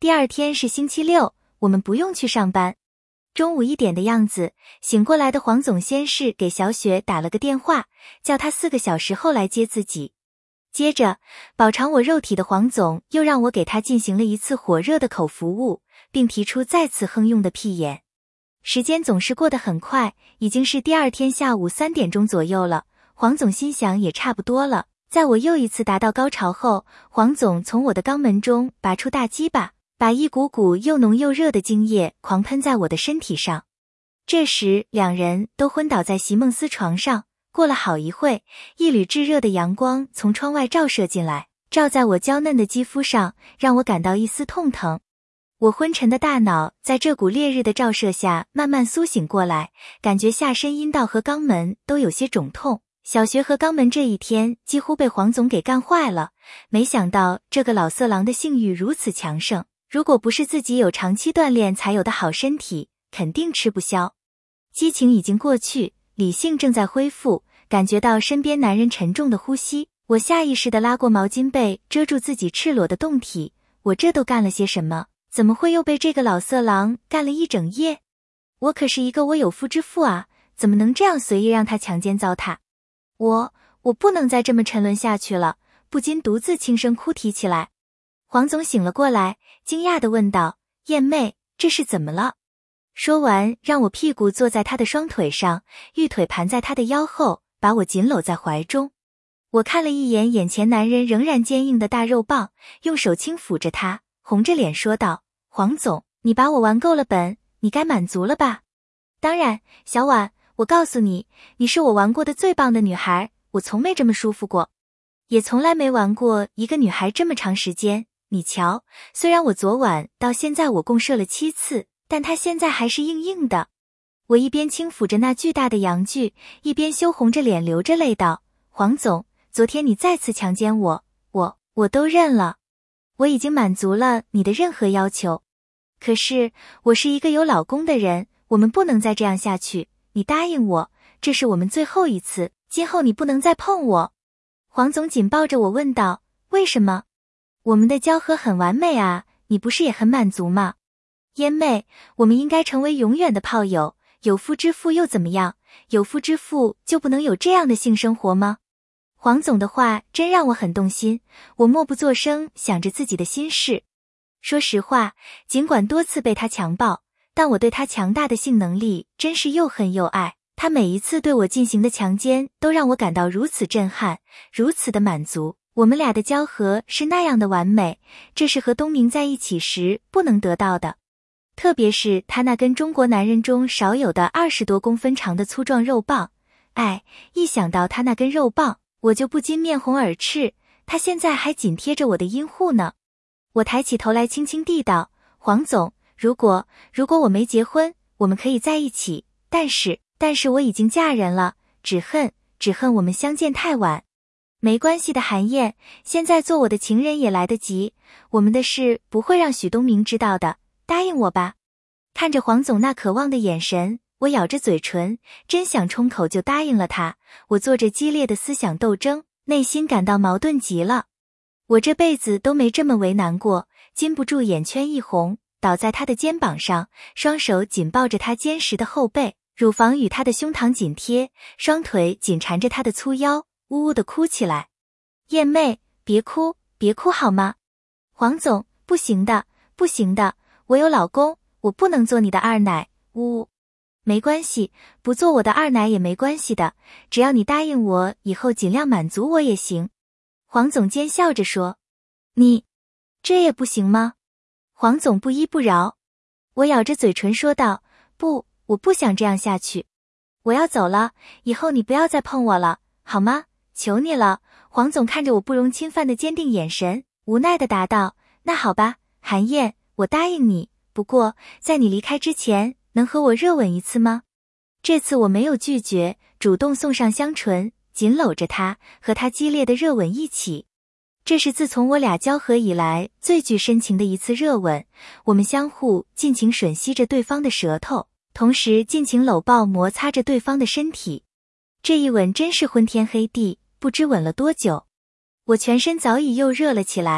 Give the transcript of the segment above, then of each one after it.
第二天是星期六，我们不用去上班。中午1点的样子，醒过来的黄总先是给小雪打了个电话，叫她4个小时后来接自己。接着，饱尝我肉体的黄总又让我给他进行了一次火热的口服务，并提出再次哼用的屁眼。时间总是过得很快，已经是第二天下午3点钟左右了。黄总心想也差不多了。在我又一次达到高潮后，黄总从我的肛门中拔出大鸡巴，把一股股又浓又热的精液狂喷在我的身体上。这时两人都昏倒在席梦思床上。过了好一会，一缕炙热的阳光从窗外照射进来，照在我娇嫩的肌肤上，让我感到一丝痛疼。我昏沉的大脑在这股烈日的照射下慢慢苏醒过来，感觉下身阴道和肛门都有些肿痛。小学和肛门这一天几乎被黄总给干坏了，没想到这个老色狼的性欲如此强盛，如果不是自己有长期锻炼才有的好身体，肯定吃不消。激情已经过去，理性正在恢复，感觉到身边男人沉重的呼吸，我下意识地拉过毛巾被遮住自己赤裸的胴体。我这都干了些什么？怎么会又被这个老色狼干了一整夜？我可是一个有妇之夫啊，怎么能这样随意让他强奸糟蹋？我不能再这么沉沦下去了，不禁独自轻声哭啼起来。黄总醒了过来，惊讶地问道：燕妹，这是怎么了？说完让我屁股坐在他的双腿上，玉腿盘在他的腰后，把我紧搂在怀中。我看了一眼眼前男人仍然坚硬的大肉棒，用手轻抚着他，红着脸说道：黄总，你把我玩够了本，你该满足了吧？当然，小婉，我告诉你，你是我玩过的最棒的女孩，我从没这么舒服过，也从来没玩过一个女孩这么长时间。你瞧，虽然我昨晚到现在我共射了7次，但她现在还是硬硬的。我一边轻抚着那巨大的阳具，一边羞红着脸流着泪道：黄总，昨天你再次强奸我，我都认了，我已经满足了你的任何要求。可是我是一个有老公的人，我们不能再这样下去，你答应我，这是我们最后一次，今后你不能再碰我。黄总紧抱着我问道：为什么？我们的交合很完美啊，你不是也很满足吗？燕妹，我们应该成为永远的炮友，有夫之妇又怎么样？有夫之妇就不能有这样的性生活吗？黄总的话真让我很动心，我默不作声，想着自己的心事。说实话，尽管多次被他强暴，但我对他强大的性能力真是又恨又爱。他每一次对我进行的强奸都让我感到如此震撼，如此的满足。我们俩的交合是那样的完美，这是和东明在一起时不能得到的。特别是他那根中国男人中少有的20多公分长的粗壮肉棒，一想到他那根肉棒，我就不禁面红耳赤，他现在还紧贴着我的阴户呢。我抬起头来轻轻地道：黄总，如果我没结婚，我们可以在一起，但是我已经嫁人了，只恨我们相见太晚。没关系的韩燕，现在做我的情人也来得及，我们的事不会让许东明知道的，答应我吧。看着黄总那渴望的眼神，我咬着嘴唇，真想冲口就答应了他。我做着激烈的思想斗争，内心感到矛盾极了。我这辈子都没这么为难过，禁不住眼圈一红，倒在他的肩膀上，双手紧抱着他坚实的后背，乳房与他的胸膛紧贴，双腿紧缠着他的粗腰，呜呜地哭起来。燕妹，别哭好吗？黄总，不行的，我有老公，我不能做你的二奶，呜。没关系，不做我的二奶也没关系的，只要你答应我以后尽量满足我也行。黄总奸笑着说。你这也不行吗？黄总不依不饶。我咬着嘴唇说道：不，我不想这样下去，我要走了，以后你不要再碰我了，好吗？求你了。黄总看着我不容侵犯的坚定眼神，无奈地答道：那好吧，韩燕，我答应你，不过在你离开之前，能和我热吻一次吗？这次我没有拒绝，主动送上香唇，紧搂着他，和他激烈的热吻一起。这是自从我俩交合以来最具深情的一次热吻，我们相互尽情吮吸着对方的舌头，同时尽情搂抱摩擦着对方的身体。这一吻真是昏天黑地，不知吻了多久。我全身早已又热了起来，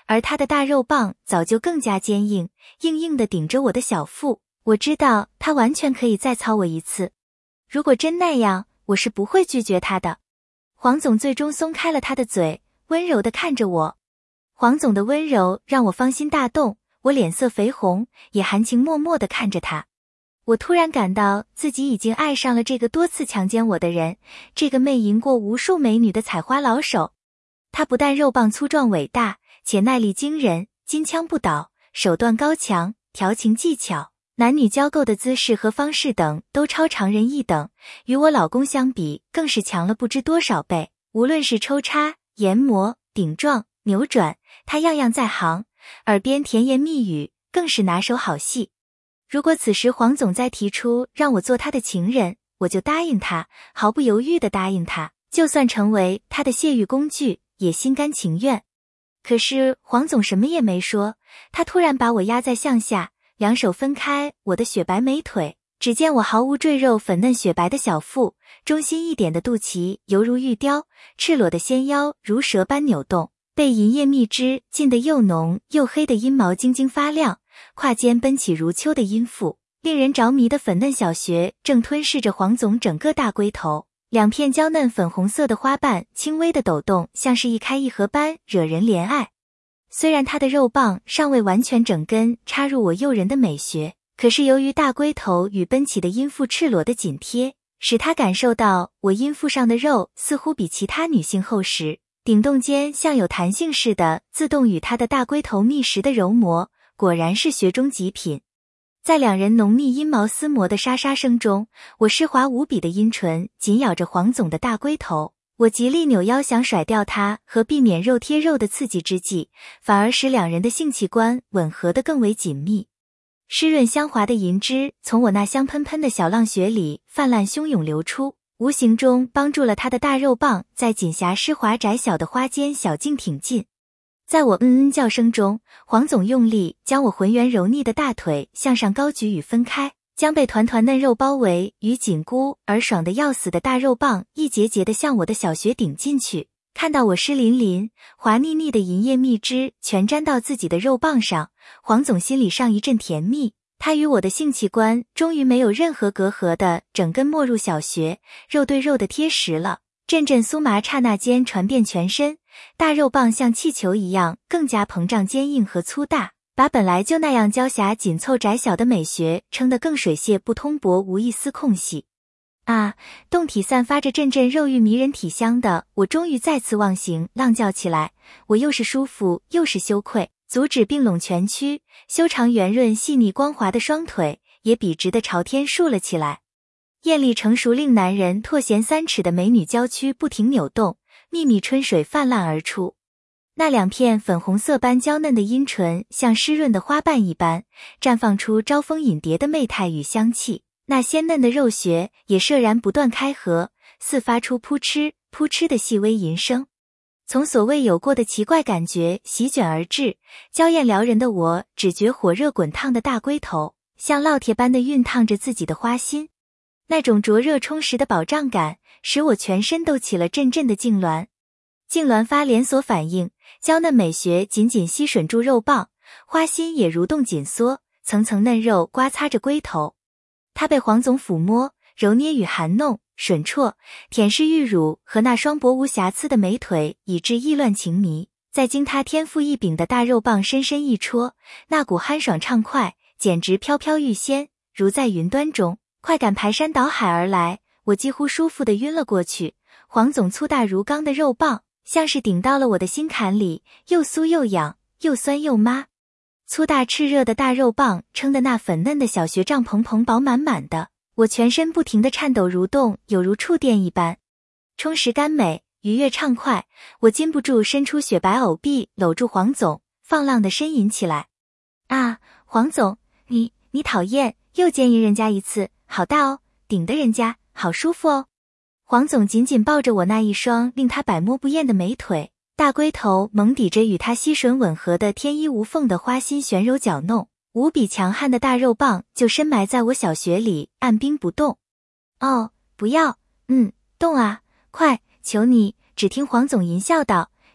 而他的大肉棒早就更加坚硬，硬硬地顶着我的小腹。我知道他完全可以再操我一次。如果真那样，我是不会拒绝他的。黄总最终松开了他的嘴，温柔地看着我。黄总的温柔让我芳心大动，我脸色绯红，也含情脉脉地看着他。我突然感到自己已经爱上了这个多次强奸我的人，这个魅淫过无数美女的采花老手。他不但肉棒粗壮伟大，且耐力惊人，金枪不倒，手段高强，调情技巧，男女交媾的姿势和方式等都超常人一等，与我老公相比更是强了不知多少倍。无论是抽插、研磨、顶撞、扭转，他样样在行，耳边甜言蜜语更是拿手好戏。如果此时黄总再提出让我做他的情人，我就答应他，毫不犹豫地答应他，就算成为他的泄欲工具，也心甘情愿。可是黄总什么也没说，他突然把我压在向下，两手分开我的雪白美腿，只见我毫无赘肉粉嫩雪白的小腹，中心一点的肚脐犹如玉雕，赤裸的纤腰如蛇般扭动，被银叶蜜汁浸得又浓又黑的阴毛晶晶发亮，胯间奔起如秋的阴腹，令人着迷的粉嫩小穴正吞噬着黄总整个大龟头，两片娇嫩粉红色的花瓣轻微的抖动，像是一开一合般惹人怜爱。虽然他的肉棒尚未完全整根插入我诱人的美穴，可是由于大龟头与奔起的阴腹赤裸的紧贴，使他感受到我阴腹上的肉似乎比其他女性厚实，顶动间像有弹性似的自动与他的大龟头觅食的揉磨，果然是穴中极品。在两人浓密阴毛撕磨的沙沙声中，我湿滑无比的阴唇紧咬着黄总的大龟头，我极力扭腰想甩掉他和避免肉贴肉的刺激之际，反而使两人的性器官吻合得更为紧密。湿润香滑的银汁从我那香喷喷的小浪穴里泛滥汹涌流出，无形中帮助了他的大肉棒在锦霞湿滑窄小的花间小径挺进。在我叫声中，黄总用力将我浑圆柔腻的大腿向上高举与分开，将被团团嫩肉包围与紧箍而爽得要死的大肉棒一节节地向我的小穴顶进去。看到我湿淋淋、滑腻腻的银叶蜜汁全沾到自己的肉棒上，黄总心里上一阵甜蜜，他与我的性器官终于没有任何隔阂的整根没入小穴，肉对肉的贴实了。阵阵酥麻刹那间传遍全身，大肉棒像气球一样更加膨胀坚硬和粗大，把本来就那样娇狭紧凑窄小的美穴撑得更水泄不通薄，无一丝空隙。啊，胴体散发着阵阵肉欲迷人体香的我终于再次忘形浪叫起来，我又是舒服又是羞愧，足趾并拢蜷曲，修长圆润细腻光滑的双腿也笔直地朝天竖了起来。艳丽成熟令男人唾涎3尺的美女娇躯不停扭动，秘密春水泛滥而出。那两片粉红色般娇嫩的阴唇像湿润的花瓣一般，绽放出招蜂引蝶的媚态与香气。那鲜嫩的肉穴也麝然不断开合，似发出扑哧扑哧的细微吟声。从所未有过的奇怪感觉席卷而至，娇艳撩人的我只觉火热滚烫的大龟头像烙铁般的熨烫着自己的花心。那种灼热充实的饱胀感使我全身都起了阵阵的痉挛。痉挛发连锁反应，娇嫩美穴紧紧吸吮住肉棒，花心也蠕动紧缩，层层嫩肉刮擦着龟头。他被黄总抚摸、揉捏与含弄，吮啜、舔舐玉乳和那双薄无瑕疵的美腿以致意乱情迷，再经他天赋异禀的大肉棒深深一戳，那股酣爽畅快简直飘飘欲仙，如在云端中，快感排山倒海而来，我几乎舒服地晕了过去。黄总粗大如钢的肉棒像是顶到了我的心坎里，又酥又痒，又酸又麻。粗大炽热的大肉棒撑得那粉嫩的小穴胀蓬蓬饱满满的，我全身不停地颤抖蠕动，有如触电一般。充实甘美，愉悦畅快，我禁不住伸出雪白藕臂搂住黄总，放浪地呻吟起来。啊，黄总，你讨厌，又奸淫人家一次，好大哦，顶得人家好舒服哦。黄总紧紧抱着我那一双令他百摸不厌的美腿，大龟头猛抵着与他吸吮吻合的天衣无缝的花心旋柔搅弄，无比强悍的大肉棒就深埋在我小穴里，按兵不动。哦，不要，动啊，快，求你！只听黄总淫笑道，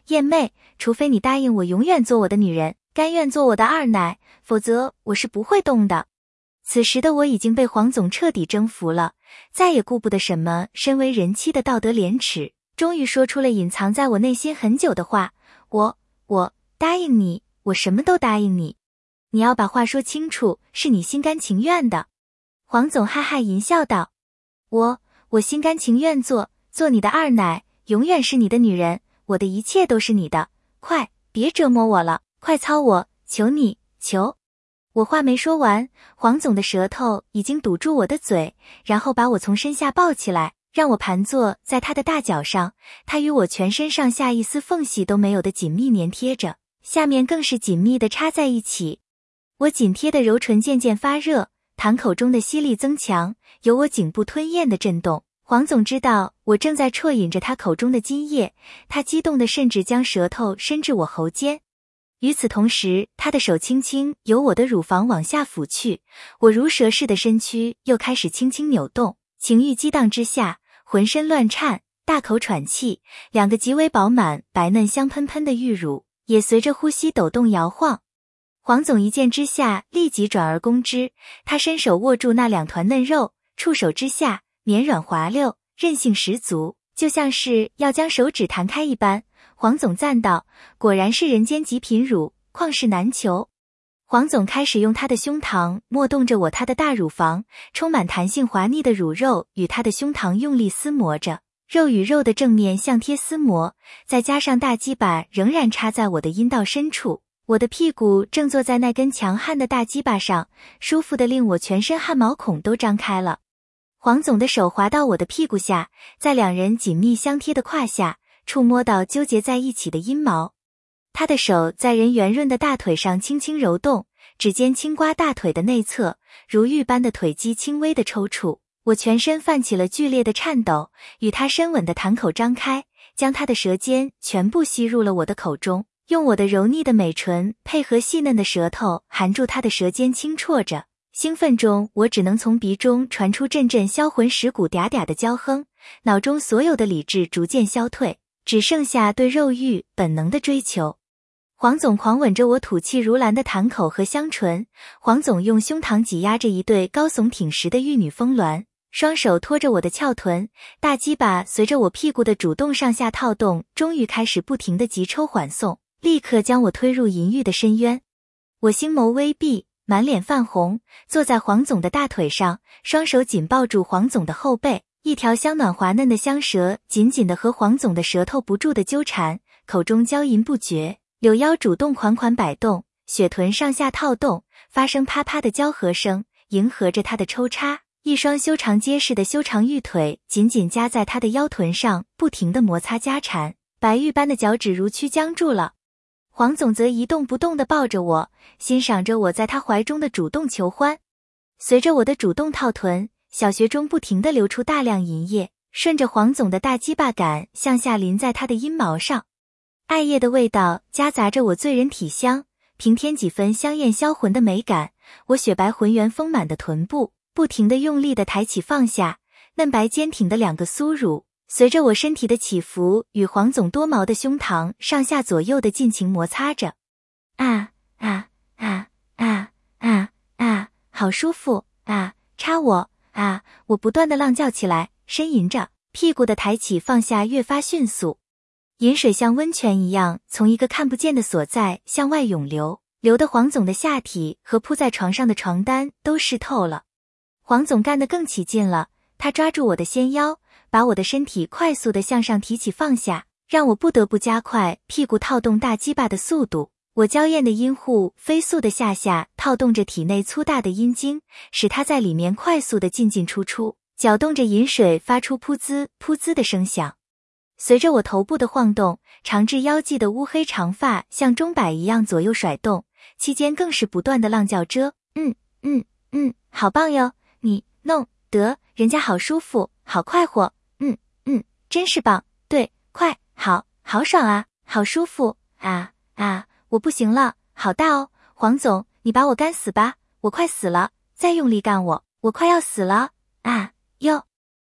燕妹，除非你答应我永远做我的女人，甘愿做我的二奶，否则我是不会动的。此时的我已经被黄总彻底征服了，再也顾不得什么身为人妻的道德廉耻，终于说出了隐藏在我内心很久的话，我答应你，我什么都答应你。你要把话说清楚，是你心甘情愿的。黄总哈哈淫笑道，我心甘情愿做你的二奶，永远是你的女人，我的一切都是你的，快，别折磨我了，快操我，求你，求。我话没说完，黄总的舌头已经堵住我的嘴，然后把我从身下抱起来，让我盘坐在他的大脚上，他与我全身上下一丝缝隙都没有的紧密粘贴着，下面更是紧密地插在一起。我紧贴的柔唇渐渐发热，痰口中的吸力增强，有我颈部吞咽的震动。黄总知道我正在啜饮着他口中的津液，他激动的甚至将舌头伸至我喉间。与此同时，他的手轻轻由我的乳房往下抚去，我如蛇似的身躯又开始轻轻扭动，情欲激荡之下，浑身乱颤，大口喘气，两个极为饱满、白嫩香喷喷的玉乳也随着呼吸抖动摇晃。黄总一见之下立即转而攻之，他伸手握住那两团嫩肉，触手之下绵软滑溜，韧性十足，就像是要将手指弹开一般。黄总赞道，果然是人间极品乳，旷世难求。黄总开始用他的胸膛摸动着他的大乳房，充满弹性滑腻的乳肉与他的胸膛用力撕磨着，肉与肉的正面相贴撕磨，再加上大鸡巴仍然插在我的阴道深处，我的屁股正坐在那根强悍的大鸡巴上，舒服的令我全身汗毛孔都张开了。黄总的手滑到我的屁股下，在两人紧密相贴的胯下触摸到纠结在一起的阴毛，他的手在人圆润的大腿上轻轻揉动，指尖轻刮大腿的内侧，如玉般的腿肌轻微的抽搐，我全身泛起了剧烈的颤抖，与他深吻的痰口张开，将他的舌尖全部吸入了我的口中，用我的柔腻的美唇配合细嫩的舌头含住他的舌尖轻啜着。兴奋中，我只能从鼻中传出阵阵销魂蚀骨嗲嗲的娇哼，脑中所有的理智逐渐消退，只剩下对肉欲本能的追求。黄总狂吻着我吐气如兰的痰口和香唇，黄总用胸膛挤压着一对高耸挺实的玉女峰峦，双手托着我的翘臀，大鸡巴随着我屁股的主动上下套动，终于开始不停地急抽缓送，立刻将我推入淫欲的深渊。我星眸微闭，满脸泛红，坐在黄总的大腿上，双手紧抱住黄总的后背，一条香暖滑嫩的香舌紧紧地和黄总的舌头不住地纠缠，口中娇吟不绝，柳腰主动款款摆动，雪臀上下套动，发生啪啪的交合声，迎合着他的抽插，一双修长结实的修长玉腿紧紧夹在他的腰臀上，不停地摩擦夹缠，白玉般的脚趾如躯僵住了。黄总则一动不动地抱着我，欣赏着我在他怀中的主动求欢。随着我的主动套臀，小穴中不停地流出大量淫液，顺着黄总的大鸡巴杆向下淋在他的阴毛上。艾叶的味道夹杂着我醉人体香，平添几分香艳销魂的美感。我雪白浑圆丰满的臀部不停地用力地抬起放下，嫩白坚挺的两个酥乳随着我身体的起伏与黄总多毛的胸膛上下左右的尽情摩擦着。好舒服啊，插我啊！我不断的浪叫起来，呻吟着，屁股的抬起放下越发迅速。饮水像温泉一样从一个看不见的所在向外涌流，流得黄总的下体和铺在床上的床单都湿透了。黄总干得更起劲了，他抓住我的纤腰，把我的身体快速地向上提起放下，让我不得不加快屁股套动大鸡巴的速度。我娇艳的阴户飞速地下套动着体内粗大的阴茎，使它在里面快速地进进出出，搅动着饮水发出噗滋噗滋的声响。随着我头部的晃动，长至腰际的乌黑长发像钟摆一样左右甩动，期间更是不断地浪叫着好棒哟，你弄得人家好舒服，好快活，真是棒，对，快，好爽啊，好舒服啊，我不行了，好大哦，黄总，你把我干死吧，我快死了，再用力干我快要死了，哟。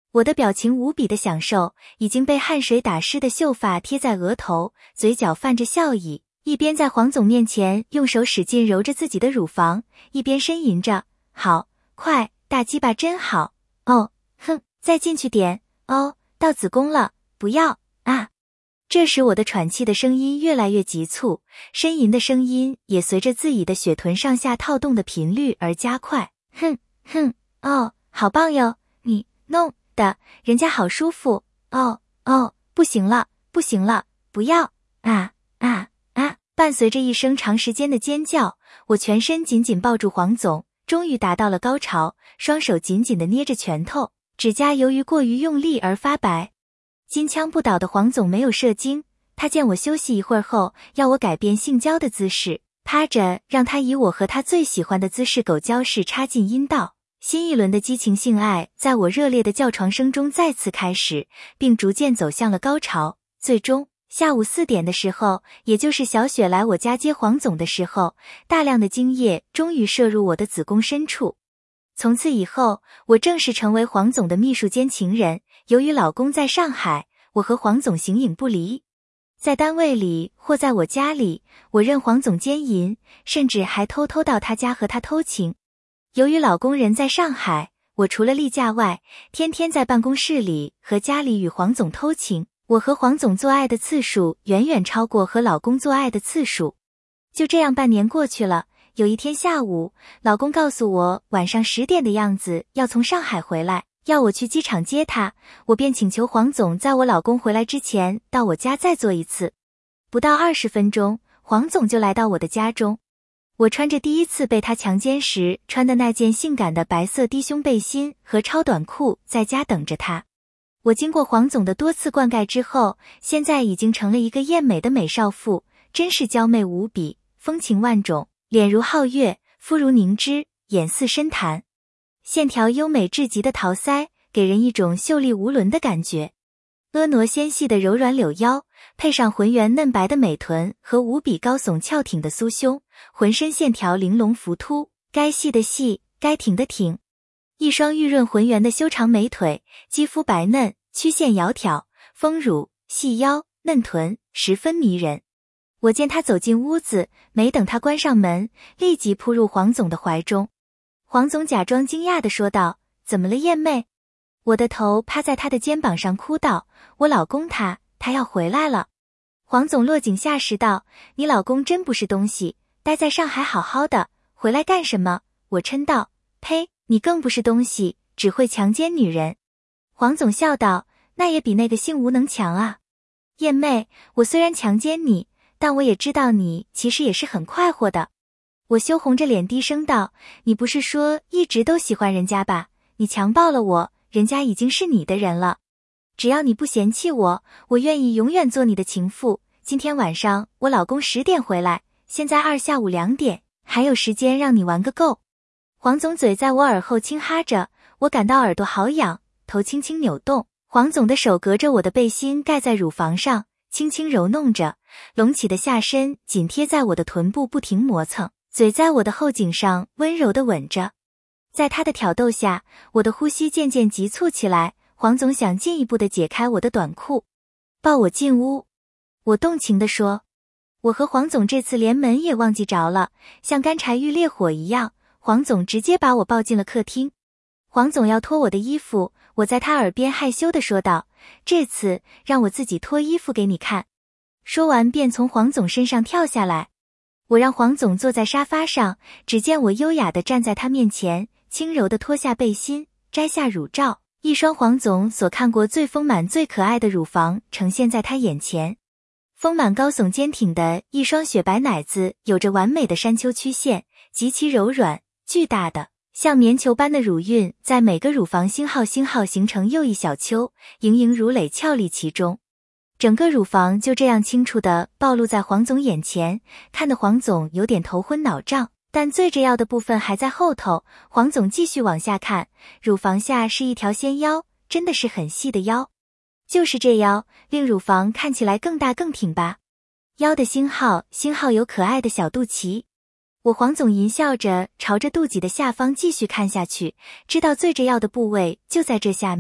我的表情无比的享受，已经被汗水打湿的秀发贴在额头，嘴角泛着笑意，一边在黄总面前用手使劲揉着自己的乳房，一边呻吟着：好，快，大鸡巴真好，哦，哼，再进去点，哦，到子宫了，不要，啊。这时我的喘气的声音越来越急促，呻吟的声音也随着自己的血臀上下套动的频率而加快。哼哼，哦，好棒哟，你弄的人家好舒服，哦哦，不行了，不行了，不要，啊啊啊！伴随着一声长时间的尖叫，我全身紧紧抱住黄总，终于达到了高潮，双手紧紧地捏着拳头，指甲由于过于用力而发白。金枪不倒的黄总没有射精，他见我休息一会儿后，要我改变性交的姿势，趴着让他以我和他最喜欢的姿势狗交式插进阴道。新一轮的激情性爱在我热烈的叫床声中再次开始，并逐渐走向了高潮。最终，下午4点的时候，也就是小雪来我家接黄总的时候，大量的精液终于射入我的子宫深处。从此以后，我正式成为黄总的秘书兼情人。由于老公在上海，我和黄总形影不离。在单位里或在我家里，我任黄总奸淫，甚至还偷偷到他家和他偷情。由于老公人在上海，我除了例假外，天天在办公室里和家里与黄总偷情。我和黄总做爱的次数远远超过和老公做爱的次数。就这样半年过去了，有一天下午，老公告诉我晚上10点的样子要从上海回来，要我去机场接他，我便请求黄总在我老公回来之前到我家再做一次。不到20分钟，黄总就来到我的家中。我穿着第一次被他强奸时穿的那件性感的白色低胸背心和超短裤在家等着他。我经过黄总的多次灌溉之后，现在已经成了一个艳美的美少妇，真是娇媚无比，风情万种，脸如皓月，肤如凝脂，眼似深潭，线条优美至极的桃腮，给人一种秀丽无伦的感觉。婀娜纤细的柔软柳腰，配上浑圆嫩白的美臀和无比高耸翘挺的酥胸，浑身线条玲珑浮凸，该细的细，该挺的挺。一双玉润浑圆的修长美腿，肌肤白嫩，曲线窈窕，丰乳，细腰，嫩臀，十分迷人。我见他走进屋子，没等他关上门，立即扑入黄总的怀中。黄总假装惊讶地说道：怎么了燕妹？我的头趴在他的肩膀上哭道：我老公他要回来了。黄总落井下石道：你老公真不是东西，待在上海好好的，回来干什么？我嗔道：呸，你更不是东西，只会强奸女人。黄总笑道：那也比那个性无能强啊。燕妹，我虽然强奸你，但我也知道你其实也是很快活的。我羞红着脸低声道：你不是说一直都喜欢人家吧？你强暴了我，人家已经是你的人了。只要你不嫌弃我，我愿意永远做你的情妇。今天晚上我老公10点回来，现在下午2点，还有时间让你玩个够。黄总嘴在我耳后轻哈着，我感到耳朵好痒，头轻轻扭动。黄总的手隔着我的背心盖在乳房上，轻轻揉弄着，隆起的下身紧贴在我的臀部不停磨蹭，嘴在我的后颈上温柔地吻着。在他的挑逗下，我的呼吸渐渐急促起来。黄总想进一步地解开我的短裤，抱我进屋。我动情地说。我和黄总这次连门也忘记着了，像干柴遇烈火一样，黄总直接把我抱进了客厅。黄总要脱我的衣服，我在他耳边害羞地说道：这次让我自己脱衣服给你看。说完便从黄总身上跳下来。我让黄总坐在沙发上，只见我优雅地站在他面前，轻柔地脱下背心，摘下乳罩，一双黄总所看过最丰满最可爱的乳房呈现在他眼前。丰满高耸坚挺的一双雪白奶子有着完美的山丘曲线，极其柔软，巨大的像棉球般的乳晕在每个乳房星号形成又一小丘，盈盈如蕾俏丽其中。整个乳房就这样清楚地暴露在黄总眼前，看得黄总有点头昏脑胀，但最重要的部分还在后头。黄总继续往下看，乳房下是一条纤腰，真的是很细的腰。就是这腰，令乳房看起来更大更挺拔。腰的星号有可爱的小肚脐。我黄总淫笑着朝着肚脐的下方继续看下去，知道最重要的部位就在这下面。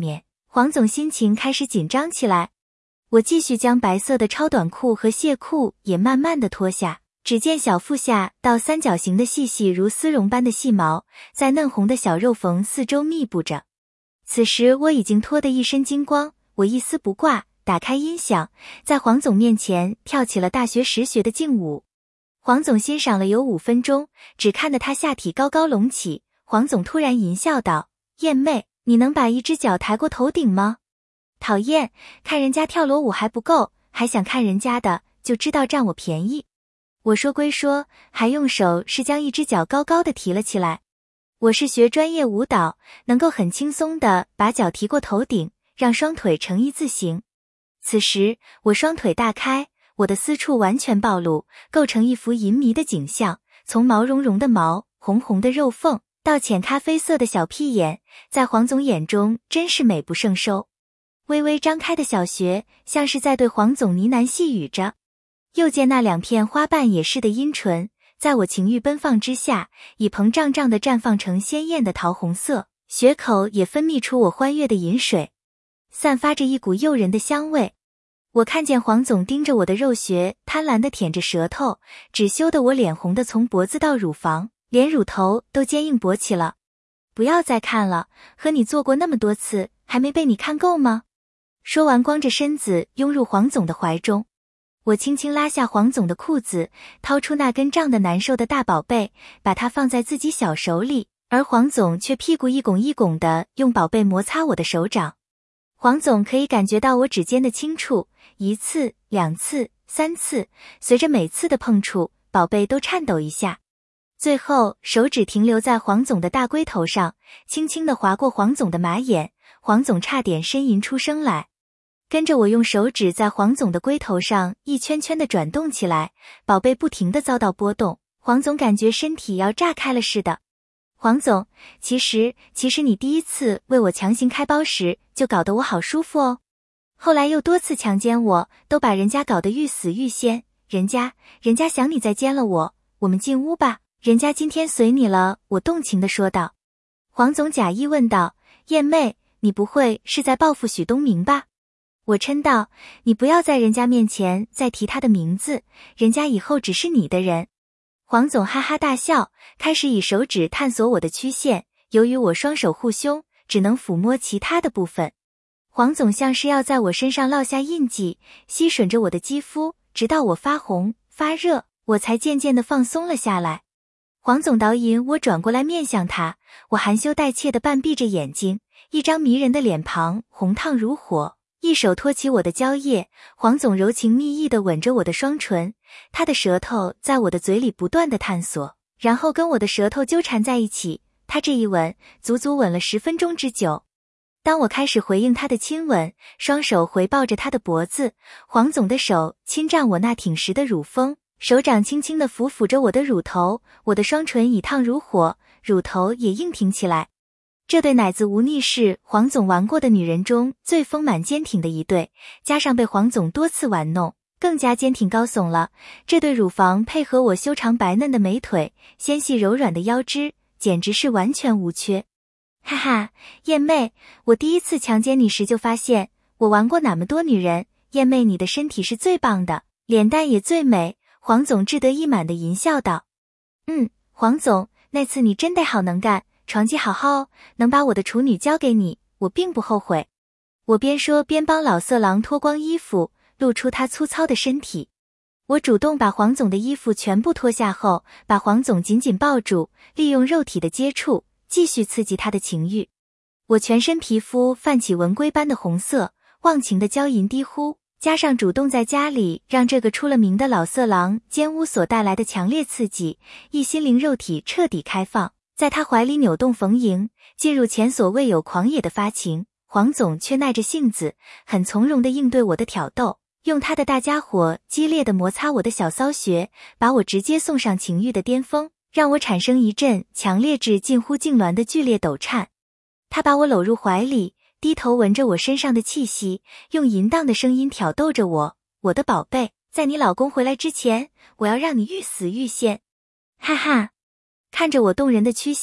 黄总心情开始紧张起来。我继续将白色的超短裤和蟹裤也慢慢地脱下，只见小腹下到三角形的细细如丝绒般的细毛，在嫩红的小肉缝四周密布着。此时我已经脱得一身精光，我一丝不挂，打开音响，在黄总面前跳起了大学时学的劲舞。黄总欣赏了有5分钟，只看得他下体高高隆起。黄总突然淫笑道：“燕妹，你能把一只脚抬过头顶吗？讨厌，看人家跳裸舞还不够，还想看人家的，就知道占我便宜。”我说归说，还用手是将一只脚高高的提了起来。我是学专业舞蹈，能够很轻松地把脚提过头顶，让双腿成一字形。此时我双腿大开，我的私处完全暴露，构成一幅淫靡的景象，从毛茸茸的毛、红红的肉缝到浅咖啡色的小屁眼，在黄总眼中真是美不胜收。微微张开的小穴像是在对黄总呢喃细语着，又见那2片花瓣也似的阴唇，在我情欲奔放之下，已膨胀胀地绽放成鲜艳的桃红色，穴口也分泌出我欢悦的饮水，散发着一股诱人的香味。我看见黄总盯着我的肉穴，贪婪地舔着舌头，只羞得我脸红的从脖子到乳房，连乳头都坚硬勃起了。不要再看了，和你做过那么多次，还没被你看够吗？说完光着身子拥入黄总的怀中。我轻轻拉下黄总的裤子，掏出那根胀得难受的大宝贝，把它放在自己小手里，而黄总却屁股一拱一拱的用宝贝摩擦我的手掌。黄总可以感觉到我指尖的轻触，1次、2次、3次，随着每次的碰触，宝贝都颤抖一下。最后手指停留在黄总的大龟头上，轻轻地划过黄总的马眼，黄总差点呻吟出声来。跟着我用手指在黄总的龟头上一圈圈地转动起来，宝贝不停地遭到波动，黄总感觉身体要炸开了似的。黄总，其实你第一次为我强行开包时就搞得我好舒服哦，后来又多次强奸我，都把人家搞得欲死欲仙，人家想你再奸了我们进屋吧，人家今天随你了，我动情地说道。黄总假意问道：“燕妹，你不会是在报复许东明吧？”我嗔道：“你不要在人家面前再提他的名字，人家以后只是你的人。”黄总哈哈大笑，开始以手指探索我的曲线，由于我双手护胸，只能抚摸其他的部分。黄总像是要在我身上烙下印记，吸吮着我的肌肤，直到我发红发热，我才渐渐地放松了下来。黄总导引我转过来面向他，我含羞带怯地半闭着眼睛，一张迷人的脸庞红烫如火，一手托起我的蕉叶，黄总柔情蜜意地吻着我的双唇，他的舌头在我的嘴里不断地探索，然后跟我的舌头纠缠在一起，他这一吻足足吻了10分钟之久。当我开始回应他的亲吻，双手回抱着他的脖子，黄总的手侵占我那挺实的乳峰，手掌轻轻地抚着我的乳头，我的双唇已烫如火，乳头也硬挺起来。这对奶子无疑是黄总玩过的女人中最丰满坚挺的一对，加上被黄总多次玩弄，更加坚挺高耸了。这对乳房配合我修长白嫩的美腿，纤细柔软的腰肢，简直是完全无缺。哈哈，燕妹，我第一次强奸你时就发现，我玩过那么多女人，燕妹你的身体是最棒的，脸蛋也最美。黄总志得意满地淫笑道。黄总，那次你真得好能干，床技好好哦，能把我的处女交给你，我并不后悔。我边说边帮老色狼脱光衣服，露出他粗糙的身体。我主动把黄总的衣服全部脱下后，把黄总紧紧抱住，利用肉体的接触，继续刺激他的情欲。我全身皮肤泛起纹龟般的红色，忘情的娇吟低呼，加上主动在家里让这个出了名的老色狼奸污所带来的强烈刺激，一心灵肉体彻底开放，在他怀里扭动逢迎，进入前所未有狂野的发情。黄总却耐着性子，很从容地应对我的挑逗，用他的大家伙激烈地摩擦我的小骚穴，把我直接送上情欲的巅峰，让我产生一阵强烈至近乎痉挛的剧烈抖颤。他把我搂入怀里，低头闻着我身上的气息，用淫荡的声音挑逗着我：“我的宝贝，在你老公回来之前，我要让你欲死欲仙。”哈哈，看着我动人的曲线，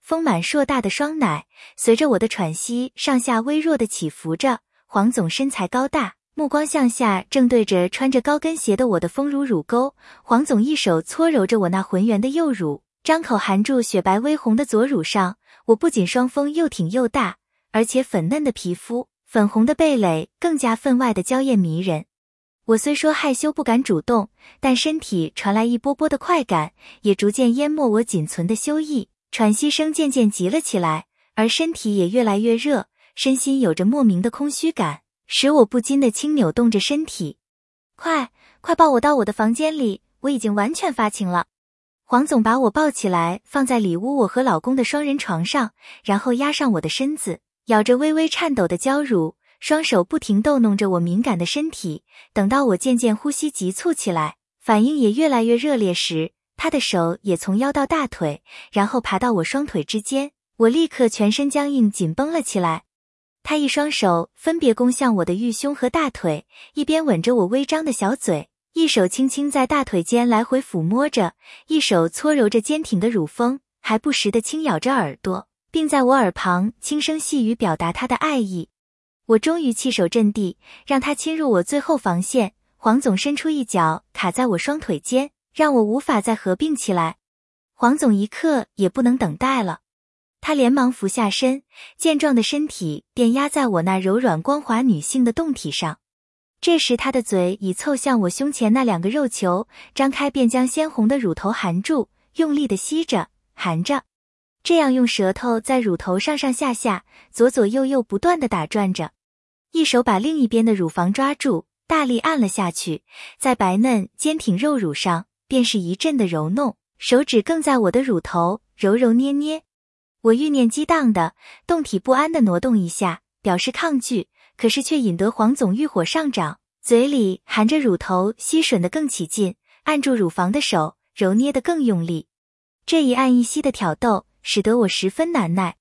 丰满硕大的双奶，随着我的喘息上下微弱的起伏着。黄总身材高大，目光向下正对着穿着高跟鞋的我的丰乳乳沟。黄总一手搓揉着我那浑圆的右乳，张口含住雪白微红的左乳上。我不仅双峰又挺又大，而且粉嫩的皮肤，粉红的蓓蕾更加分外的娇艳迷人。我虽说害羞不敢主动，但身体传来一波波的快感，也逐渐淹没我仅存的羞意，喘息声渐渐急了起来，而身体也越来越热，身心有着莫名的空虚感，使我不禁地轻扭动着身体。快抱我到我的房间里，我已经完全发情了。黄总把我抱起来放在里屋我和老公的双人床上，然后压上我的身子，咬着微微颤抖的娇乳，双手不停逗弄着我敏感的身体。等到我渐渐呼吸急促起来，反应也越来越热烈时，他的手也从腰到大腿，然后爬到我双腿之间，我立刻全身僵硬紧绷了起来。他一双手分别攻向我的玉胸和大腿，一边吻着我微张的小嘴，一手轻轻在大腿间来回抚摸着，一手搓揉着坚挺的乳峰，还不时地轻咬着耳朵，并在我耳旁轻声细语表达他的爱意。我终于弃守阵地，让他侵入我最后防线。黄总伸出一脚卡在我双腿间，让我无法再合并起来。黄总一刻也不能等待了，他连忙俯下身，健壮的身体便压在我那柔软光滑女性的胴体上。这时他的嘴已凑向我胸前那两个肉球，张开便将鲜红的乳头含住，用力地吸着含着，这样用舌头在乳头上上下下左左右右不断地打转着，一手把另一边的乳房抓住，大力按了下去，在白嫩坚挺肉乳上便是一阵的揉弄，手指更在我的乳头揉揉捏捏。我欲念激荡的动体不安地挪动一下，表示抗拒，可是却引得黄总欲火上涨，嘴里含着乳头吸吮得更起劲，按住乳房的手揉捏得更用力。这一按一吸的挑逗使得我十分难耐。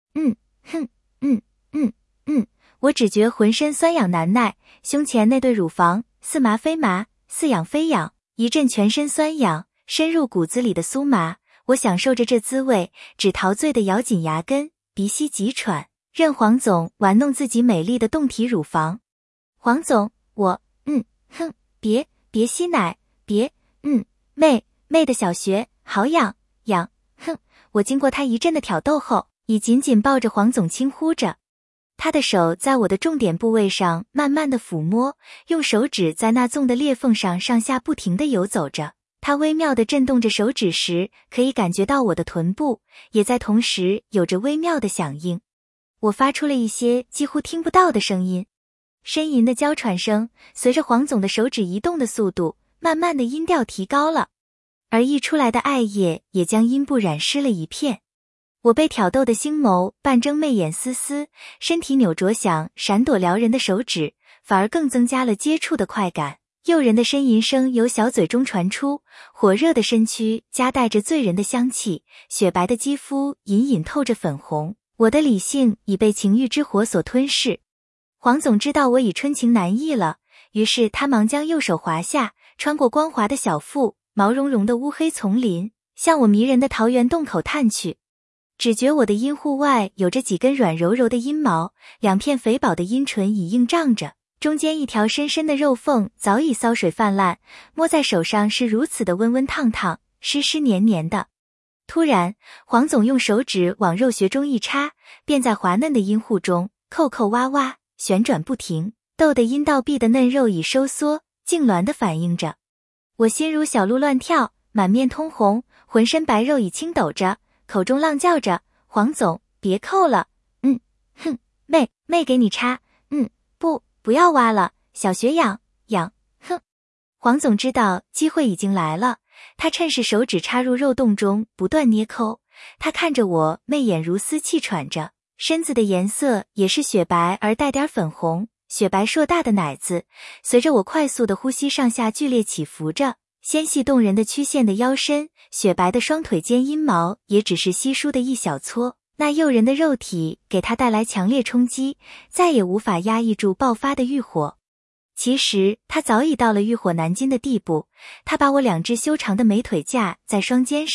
我只觉浑身酸痒难耐，胸前那对乳房似麻非麻，似痒非痒，一阵全身酸痒，深入骨子里的酥麻。我享受着这滋味，只陶醉地咬紧牙根，鼻息急喘，任黄总玩弄自己美丽的胴体乳房。黄总，我别吸奶，别妹的小穴好痒。我经过他一阵的挑逗后，已紧紧抱着黄总轻呼着。他的手在我的重点部位上慢慢的抚摸，用手指在那纵的裂缝上上下不停地游走着。他微妙地震动着手指时，可以感觉到我的臀部，也在同时有着微妙的响应。我发出了一些几乎听不到的声音，呻吟的娇喘声随着黄总的手指移动的速度，慢慢的音调提高了，而溢出来的艾叶也将阴部染湿了一片。我被挑逗的星眸半睁媚眼丝丝，身体扭着想闪躲撩人的手指，反而更增加了接触的快感。诱人的呻吟声由小嘴中传出，火热的身躯夹带着醉人的香气，雪白的肌肤隐隐透着粉红，我的理性已被情欲之火所吞噬。黄总知道我已春情难抑了，于是他忙将右手滑下，穿过光滑的小腹，毛茸茸的乌黑丛林，向我迷人的桃源洞口探去。只觉我的阴户外有着几根软柔柔的阴毛，两片肥饱的阴唇已硬胀着，中间一条深深的肉缝早已骚水泛滥，摸在手上是如此的温温烫烫，湿湿黏黏的。突然，黄总用手指往肉穴中一插，便在滑嫩的阴户中扣扣挖挖，旋转不停，逗得阴道壁的嫩肉已收缩，痉挛地反应着。我心如小鹿乱跳，满面通红，浑身白肉已轻抖着，口中浪叫着：“黄总，别扣了，妹给你插，不要挖了，小穴痒。”黄总知道机会已经来了，他趁势手指插入肉洞中，不断捏抠。他看着我，媚眼如丝，气喘着，身子的颜色也是雪白而带点粉红，雪白硕大的奶子随着我快速的呼吸上下剧烈起伏着，纤细动人的曲线的腰身，雪白的双腿间阴毛也只是稀疏的一小撮，那诱人的肉体给他带来强烈冲击，再也无法压抑住爆发的欲火。其实他早已到了欲火难禁的地步，他把我两只修长的美腿架在双肩上，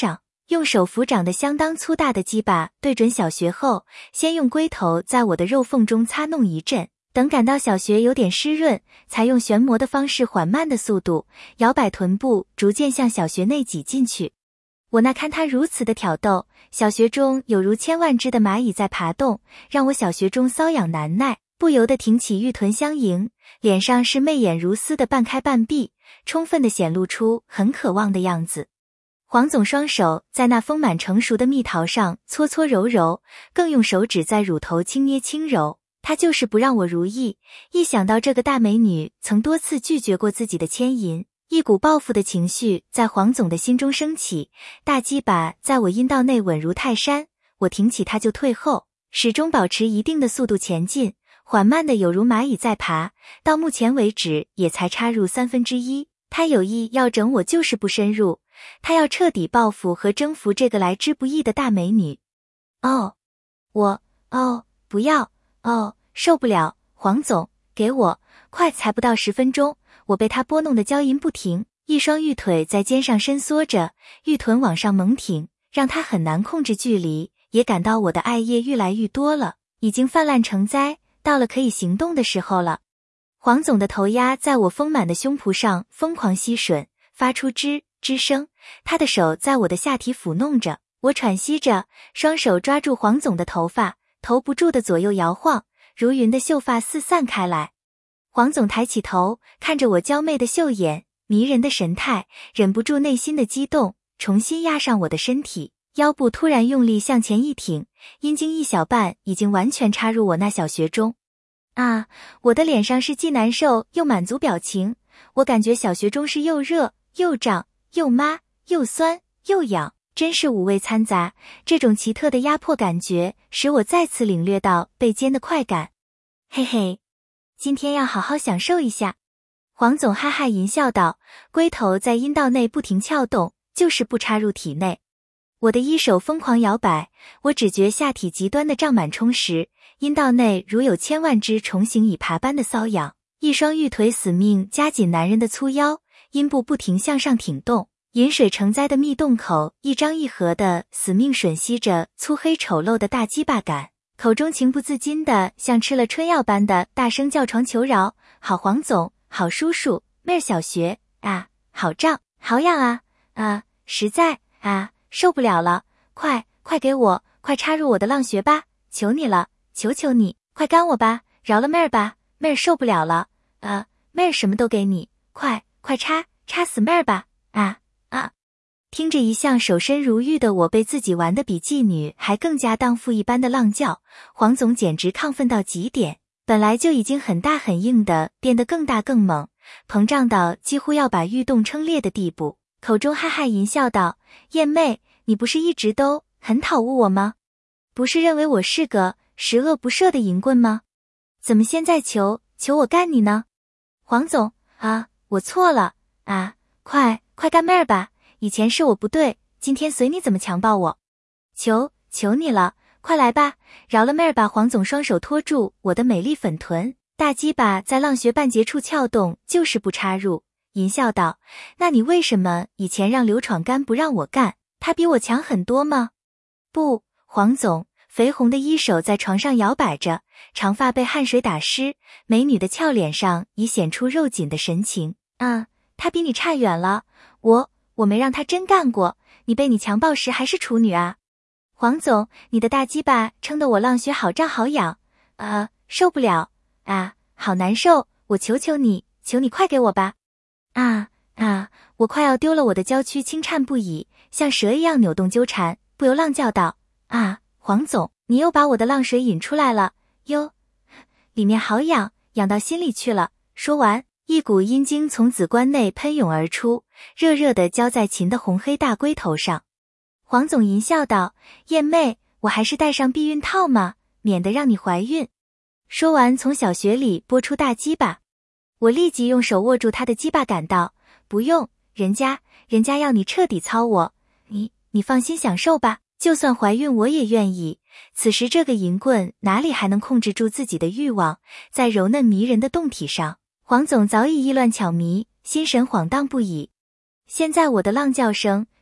用手扶长得相当粗大的鸡巴对准小穴后，先用龟头在我的肉缝中擦弄一阵，等感到小穴有点湿润，才用旋磨的方式缓慢的速度摇摆臀部，逐渐向小穴内挤进去。我那看他如此的挑逗，小穴中有如千万只的蚂蚁在爬动，让我小穴中瘙痒难耐，不由得挺起玉臀相迎，脸上是媚眼如丝的半开半闭，充分的显露出很渴望的样子。黄总双手在那丰满成熟的蜜桃上搓搓揉揉，更用手指在乳头轻捏轻揉，他就是不让我如意。一想到这个大美女曾多次拒绝过自己的牵引，一股报复的情绪在黄总的心中升起，大鸡巴在我阴道内稳如泰山，我挺起它就退后，始终保持一定的速度前进，缓慢的有如蚂蚁在爬，到目前为止也才插入1/3。他有意要整我就是不深入，他要彻底报复和征服这个来之不易的大美女。不要，受不了，黄总，给我，快，才不到10分钟，我被他拨弄得娇吟不停，一双玉腿在肩上伸缩着，玉臀往上猛挺，让他很难控制距离，也感到我的爱液愈来愈多了，已经泛滥成灾，到了可以行动的时候了。黄总的头压在我丰满的胸脯上疯狂吸吮，发出吱吱声，他的手在我的下体抚弄着，我喘息着，双手抓住黄总的头发，头不住的左右摇晃，如云的秀发四散开来。黄总抬起头，看着我娇媚的秀眼，迷人的神态，忍不住内心的激动，重新压上我的身体，腰部突然用力向前一挺，阴茎一小半已经完全插入我那小穴中。我的脸上是既难受又满足表情，我感觉小穴中是又热又胀又麻又酸又痒，真是五味掺杂，这种奇特的压迫感觉使我再次领略到被奸的快感。嘿嘿，今天要好好享受一下。黄总哈哈淫笑道，龟头在阴道内不停撬动，就是不插入体内。我的一手疯狂摇摆，我只觉下体极端的胀满充实，阴道内如有千万只虫形蚁爬般的瘙痒，一双玉腿死命夹紧男人的粗腰，阴部不停向上挺动，饮水成灾的蜜洞口一张一合的死命吮吸着粗黑丑陋的大鸡巴感，口中情不自禁的像吃了春药般的大声叫床求饶，好黄总，好叔叔，妹儿小穴好胀，好痒实在受不了了，快给我，快插入我的浪穴吧，求你了，求求你，快干我吧，饶了妹儿吧，妹儿受不了了，妹儿什么都给你，快插死妹儿吧，听着一向守身如玉的我被自己玩得比妓女还更加荡妇一般的浪叫，黄总简直亢奋到极点，本来就已经很大很硬的变得更大更猛，膨胀到几乎要把玉洞撑裂的地步，口中哈哈淫笑道，燕妹，你不是一直都很讨恶我吗？不是认为我是个十恶不赦的淫棍吗？怎么现在求我干你呢？黄总我错了快干妹儿吧，以前是我不对，今天随你怎么强暴我，求你了，快来吧，饶了妹儿吧。黄总双手托住我的美丽粉臀，大鸡巴在浪穴半截处撬动，就是不插入，淫笑道，那你为什么以前让刘闯干不让我干，他比我强很多吗？不，黄总，肥红的一手在床上摇摆着，长发被汗水打湿，美女的俏脸上已显出肉紧的神情。他比你差远了，我没让他真干过，你被你强暴时还是处女啊。黄总，你的大鸡巴撑得我浪穴好胀好痒，受不了好难受，我求你快给我吧。我快要丢了我的娇躯，轻颤不已，像蛇一样扭动纠缠，不由浪叫道，黄总，你又把我的浪水引出来了哟，里面好痒，痒到心里去了。说完，一股阴茎从子宫内喷涌而出，热热地浇在秦的红黑大龟头上。黄总淫笑道，燕妹，我还是戴上避孕套吗？免得让你怀孕。说完从小穴里拨出大鸡巴，我立即用手握住他的鸡巴感道，不用，人家要你彻底操我，你放心享受吧，就算怀孕我也愿意。此时这个淫棍哪里还能控制住自己的欲望，在柔嫩迷人的胴体上，黄总早已意乱巧迷，心神晃荡不已。现在我的浪叫声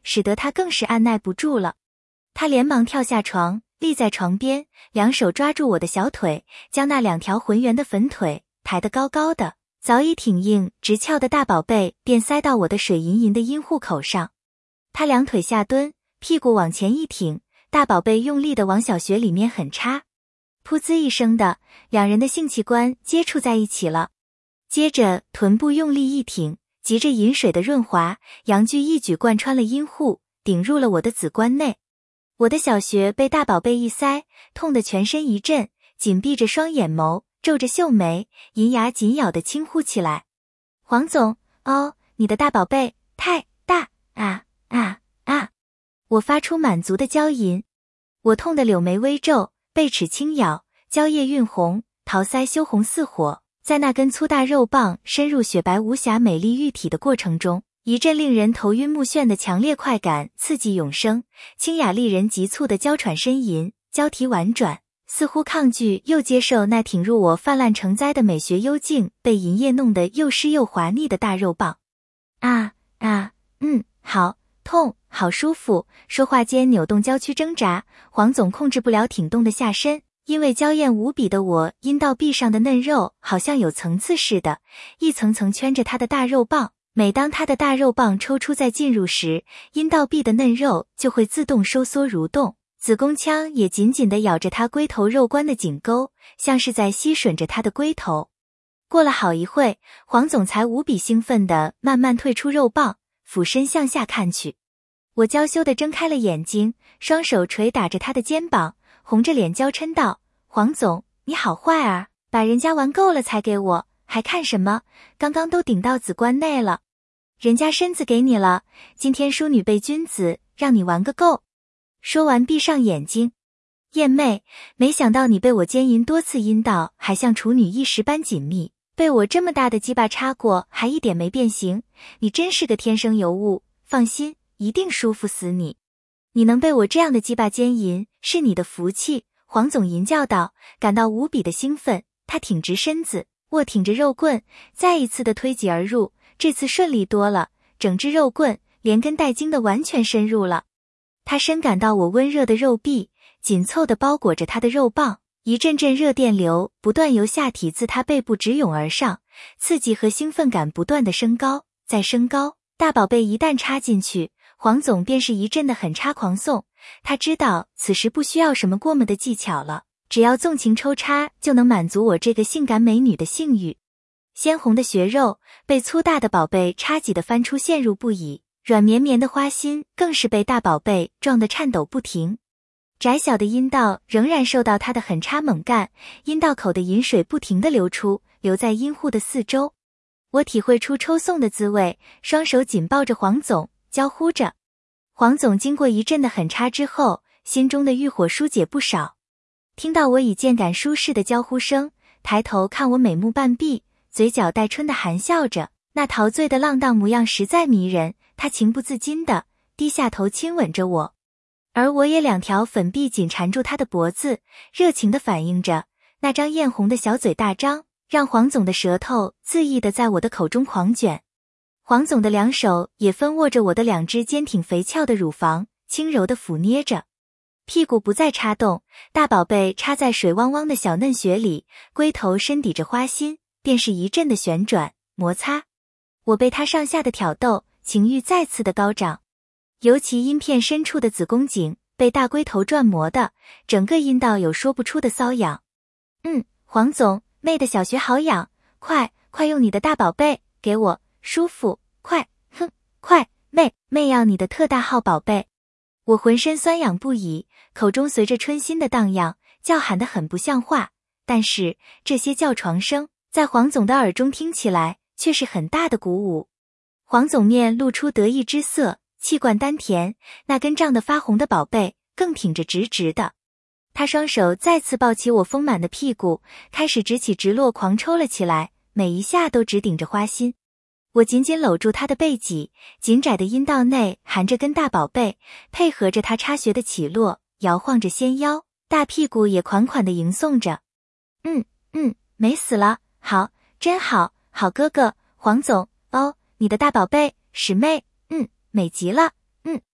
使得他更是按耐不住了。他连忙跳下床，立在床边，两手抓住我的小腿，将那2条浑圆的粉腿抬得高高的，早已挺硬直翘的大宝贝便塞到我的水盈盈的阴户口上。他两腿下蹲，屁股往前一挺，大宝贝用力地往小穴里面狠插。噗呲一声的，两人的性器官接触在一起了。接着臀部用力一挺，急着饮水的润滑，阳具一举贯穿了阴户，顶入了我的子宫内。我的小穴被大宝贝一塞，痛得全身一震，紧闭着双眼眸，皱着秀眉，银牙紧咬地轻呼起来。黄总，哦，你的大宝贝太大啊啊啊！我发出满足的娇吟。我痛得柳眉微皱，背齿轻咬，娇液晕红，桃腮羞红似火。在那根粗大肉棒深入雪白无瑕美丽玉体的过程中，一阵令人头晕目眩的强烈快感刺激涌生，清雅丽人急促的娇喘呻吟，交替婉转，似乎抗拒又接受那挺入我泛滥成灾的美学幽静被银液弄得又湿又滑腻的大肉棒。啊啊，好痛，好舒服。说话间扭动娇躯挣扎，黄总控制不了挺动的下身，因为娇艳无比的我阴道壁上的嫩肉好像有层次似的，一层层圈着他的大肉棒。每当他的大肉棒抽出再进入时，阴道壁的嫩肉就会自动收缩蠕动，子宫腔也紧紧地咬着他龟头肉关的颈沟，像是在吸吮着他的龟头。过了好一会，黄总才无比兴奋地慢慢退出肉棒，俯身向下看去。我娇羞地睁开了眼睛，双手捶打着他的肩膀，红着脸娇嗔道：黄总，你好坏儿，把人家玩够了才给我，还看什么？刚刚都顶到子宫内了，人家身子给你了，今天淑女备君子，让你玩个够。说完闭上眼睛。艳妹，没想到你被我奸淫多次，阴道还像处女一时般紧密，被我这么大的鸡巴插过还一点没变形，你真是个天生尤物，放心，一定舒服死你。你能被我这样的鸡巴奸淫，是你的福气。黄总淫叫道，感到无比的兴奋，他挺直身子，握挺着肉棍，再一次的推挤而入，这次顺利多了，整只肉棍连根带茎的完全深入了。他深感到我温热的肉壁紧凑地包裹着他的肉棒，一阵阵热电流不断由下体自他背部直涌而上，刺激和兴奋感不断的升高，再升高。大宝贝一旦插进去，黄总便是一阵的狠插狂送。他知道此时不需要什么过么的技巧了，只要纵情抽插就能满足我这个性感美女的性欲。鲜红的血肉被粗大的宝贝插挤得翻出陷入不已，软绵绵的花心更是被大宝贝撞得颤抖不停。窄小的阴道仍然受到他的狠插猛干，阴道口的饮水不停地流出，流在阴户的四周。我体会出抽送的滋味，双手紧抱着黄总，娇呼着。黄总经过一阵的狠插之后，心中的欲火疏解不少。听到我已渐感舒适的娇呼声，抬头看我美目半闭，嘴角带春的含笑着，那陶醉的浪荡模样实在迷人。他情不自禁地低下头亲吻着我，而我也两条粉臂紧缠住他的脖子，热情地反应着。那张艳红的小嘴大张，让黄总的舌头恣意地在我的口中狂卷。黄总的两手也分握着我的两只坚挺肥翘的乳房，轻柔地抚捏着。屁股不再插动，大宝贝插在水汪汪的小嫩穴里，龟头深抵着花心，便是一阵的旋转摩擦。我被他上下的挑逗，情欲再次的高涨。尤其阴片深处的子宫颈被大龟头转磨的，整个阴道有说不出的瘙痒。黄总，妹的小穴好痒，快用你的大宝贝给我，舒服，快妹要你的特大号宝贝。我浑身酸痒不已，口中随着春心的荡漾，叫喊得很不像话，但是这些叫床声在黄总的耳中听起来却是很大的鼓舞。黄总面露出得意之色，气贯丹田，那根胀得发红的宝贝更挺着直直的。他双手再次抱起我丰满的屁股，开始直起直落狂抽了起来，每一下都直顶着花心。我紧紧搂住他的背脊，紧窄的阴道内含着根大宝贝，配合着他插穴的起落，摇晃着纤腰，大屁股也款款地吟诵着。美死了，好，真好，好哥哥，黄总，哦，你的大宝贝，使妹，美极了，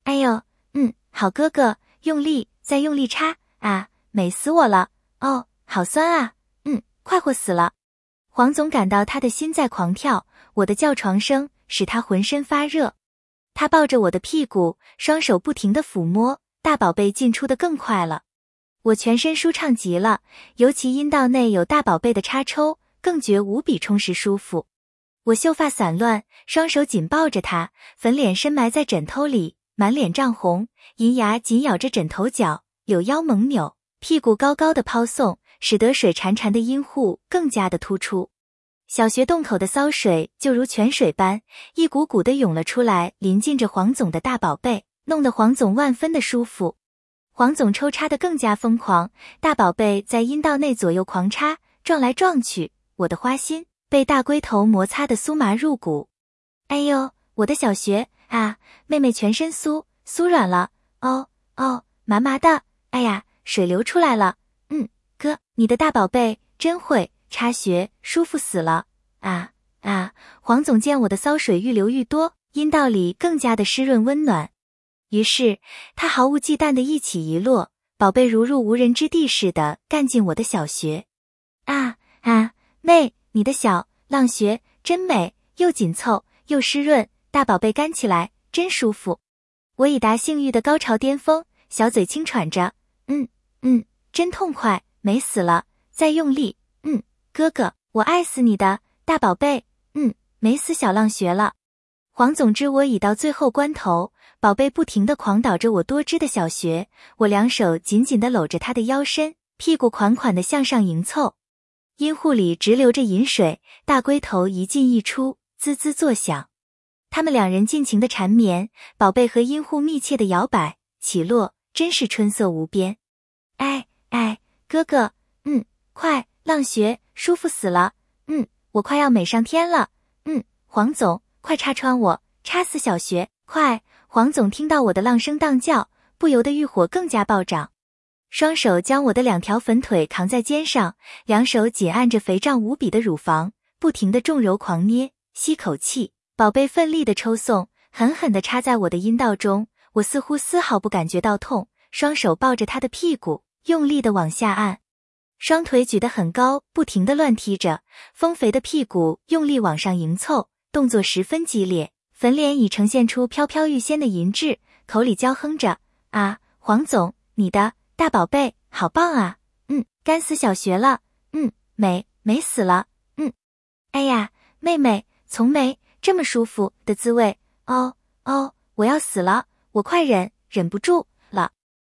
哎呦，好哥哥，用力，再用力插，啊，美死我了，哦，好酸啊，快活死了。黄总感到他的心在狂跳，我的叫床声使他浑身发热。他抱着我的屁股，双手不停地抚摸，大宝贝进出得更快了。我全身舒畅极了，尤其阴道内有大宝贝的插抽，更觉无比充实舒服。我秀发散乱，双手紧抱着他，粉脸深埋在枕头里，满脸涨红，银牙紧咬着枕头角，柳腰猛扭，屁股高高的抛送，使得水潺潺的阴户更加的突出。小穴洞口的骚水就如泉水般一股股的涌了出来，临近着黄总的大宝贝，弄得黄总万分的舒服。黄总抽插得更加疯狂，大宝贝在阴道内左右狂插，撞来撞去，我的花心被大龟头摩擦得酥麻入骨。哎呦，我的小穴啊，妹妹全身酥软了，哦，麻麻的，哎呀，水流出来了。哥，你的大宝贝真会插穴，舒服死了。黄总见我的骚水愈流愈多，阴道里更加的湿润温暖，于是他毫无忌惮的一起一落，宝贝如入无人之地似的干进我的小穴。妹，你的小浪穴真美，又紧凑又湿润，大宝贝干起来真舒服。我已达性欲的高潮巅峰，小嘴轻喘着，真痛快，美死了，再用力，哥哥，我爱死你的大宝贝，美死小浪穴了。黄总知我已到最后关头，宝贝不停地狂倒着我多汁的小穴，我两手紧紧地搂着他的腰身，屁股款款地向上迎凑，阴户里直流着饮水，大龟头一进一出，滋滋作响。他们两人尽情的缠绵，宝贝和阴户密切的摇摆起落，真是春色无边。哥哥，快，浪穴舒服死了，我快要美上天了，黄总，快插穿我，插死小穴，快！黄总听到我的浪声荡叫，不由得欲火更加暴涨，双手将我的两条粉腿扛在肩上，两手紧按着肥胀无比的乳房，不停地重揉狂捏，吸口气，宝贝奋力的抽送，狠狠地插在我的阴道中，我似乎丝毫不感觉到痛，双手抱着他的屁股，用力地往下按，双腿举得很高，不停地乱踢着，丰肥的屁股用力往上迎凑，动作十分激烈，粉脸已呈现出飘飘欲仙的银质，口里娇哼着，黄总，你的大宝贝好棒啊，干死小穴了，美死了，哎呀，妹妹，从没这么舒服的滋味，我要死了，我快忍不住了，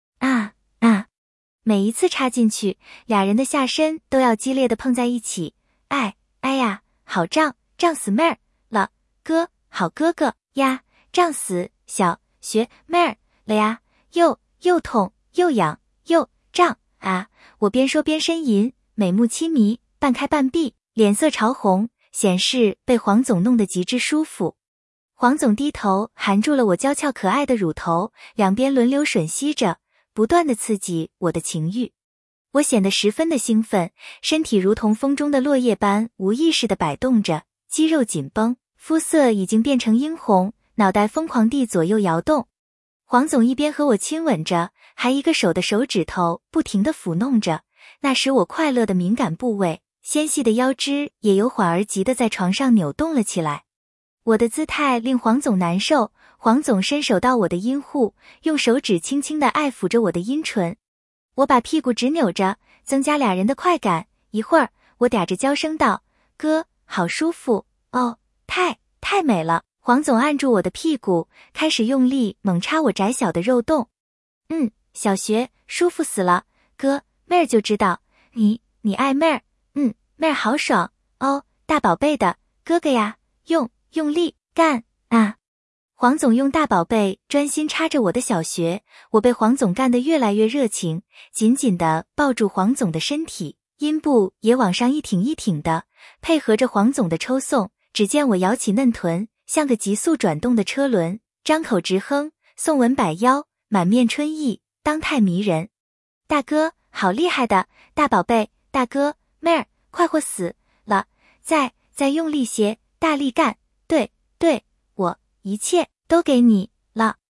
每一次插进去，俩人的下身都要激烈的碰在一起，哎呀，好胀死妹儿了，好哥哥呀，胀死小穴妹儿了呀，又痛又痒又胀啊！我边说边呻吟，美目凄迷，半开半闭，脸色潮红，显示被黄总弄得极之舒服。黄总低头含住了我娇俏可爱的乳头，两边轮流吮吸着，不断的刺激我的情欲。我显得十分的兴奋，身体如同风中的落叶般无意识地摆动着，肌肉紧绷，肤色已经变成殷红，脑袋疯狂地左右摇动。黄总一边和我亲吻着，还一个手的手指头不停地抚弄着，那使我快乐的敏感部位，纤细的腰肢也由缓而急地在床上扭动了起来。我的姿态令黄总难受，黄总伸手到我的阴户，用手指轻轻地爱抚着我的阴唇。我把屁股直扭着，增加俩人的快感。一会儿，我嗲着娇声道：“哥，好舒服哦，太美了。”黄总按住我的屁股，开始用力猛插我窄小的肉洞。小穴舒服死了，哥，妹儿就知道你爱妹儿，妹儿好爽哦，大宝贝的哥哥呀，用力干啊！黄总用大宝贝专心插着我的小穴，我被黄总干得越来越热情，紧紧地抱住黄总的身体，阴部也往上一挺一挺的，配合着黄总的抽送，只见我摇起嫩臀，像个急速转动的车轮，张口直哼，送吻摆腰，满面春意，当态迷人。大哥，好厉害的大宝贝，大哥，妹儿，快活死了，再用力些，大力干，对，我一切都给你了。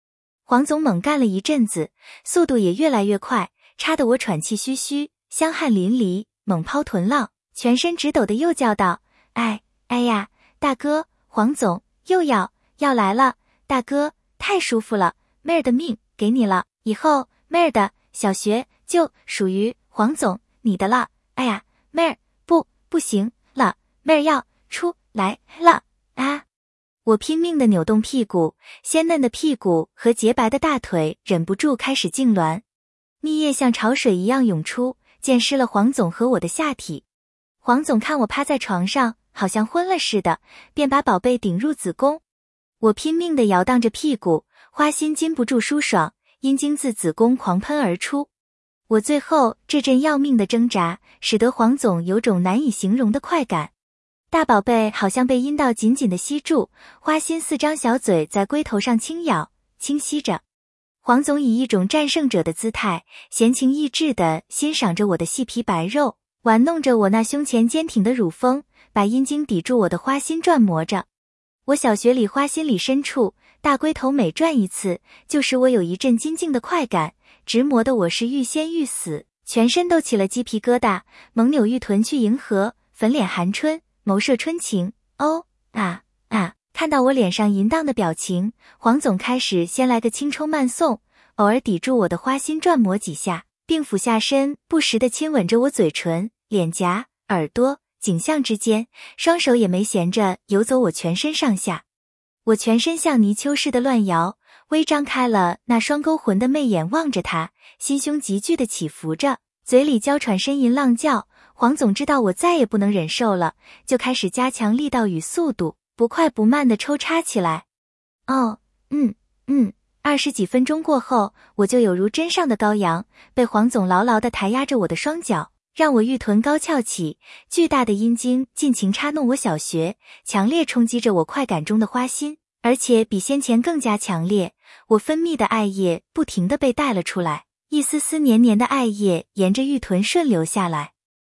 黄总猛干了一阵子，速度也越来越快，插得我喘气吁吁，香汗淋漓，猛抛臀浪，全身直抖的又叫道：哎呀，大哥，黄总又要来了，大哥，太舒服了，妹儿的命给你了，以后妹儿的小学就属于黄总你的了。哎呀，妹儿，不行了，妹儿要出来了啊！我拼命地扭动屁股，鲜嫩的屁股和洁白的大腿忍不住开始痉挛，蜜液像潮水一样涌出，溅湿了黄总和我的下体。黄总看我趴在床上，好像昏了似的，便把宝贝顶入子宫。我拼命地摇荡着屁股，花心禁不住舒爽，阴茎自子宫狂喷而出。我最后这阵要命的挣扎，使得黄总有种难以形容的快感。大宝贝好像被阴道紧紧地吸住，花心4张小嘴在龟头上轻咬轻吸着。黄总以一种战胜者的姿态，闲情逸致地欣赏着我的细皮白肉，玩弄着我那胸前坚挺的乳峰，把阴茎抵住我的花心转磨着。我小穴里花心里深处，大龟头每转一次，就使我有一阵金劲的快感，直磨得我是欲仙欲死，全身都起了鸡皮疙瘩，猛扭玉臀去迎合，粉脸含春，眸射春情。看到我脸上淫荡的表情，黄总开始先来个轻抽慢送，偶尔抵住我的花心转磨几下，并俯下身不时地亲吻着我嘴唇、脸颊、耳朵、颈项之间，双手也没闲着游走我全身上下。我全身像泥鳅似的乱摇，微张开了那双勾魂的媚眼望着他，心胸急剧地起伏着，嘴里娇喘呻吟浪叫。黄总知道我再也不能忍受了，就开始加强力道与速度，不快不慢地抽插起来。20几分钟过后，我就有如针上的羔羊，被黄总牢牢地抬压着我的双脚，让我玉臀高翘起，巨大的阴茎尽情插弄我小穴，强烈冲击着我快感中的花心，而且比先前更加强烈。我分泌的爱液不停地被带了出来，一丝丝黏黏的爱液沿着玉臀顺流下来。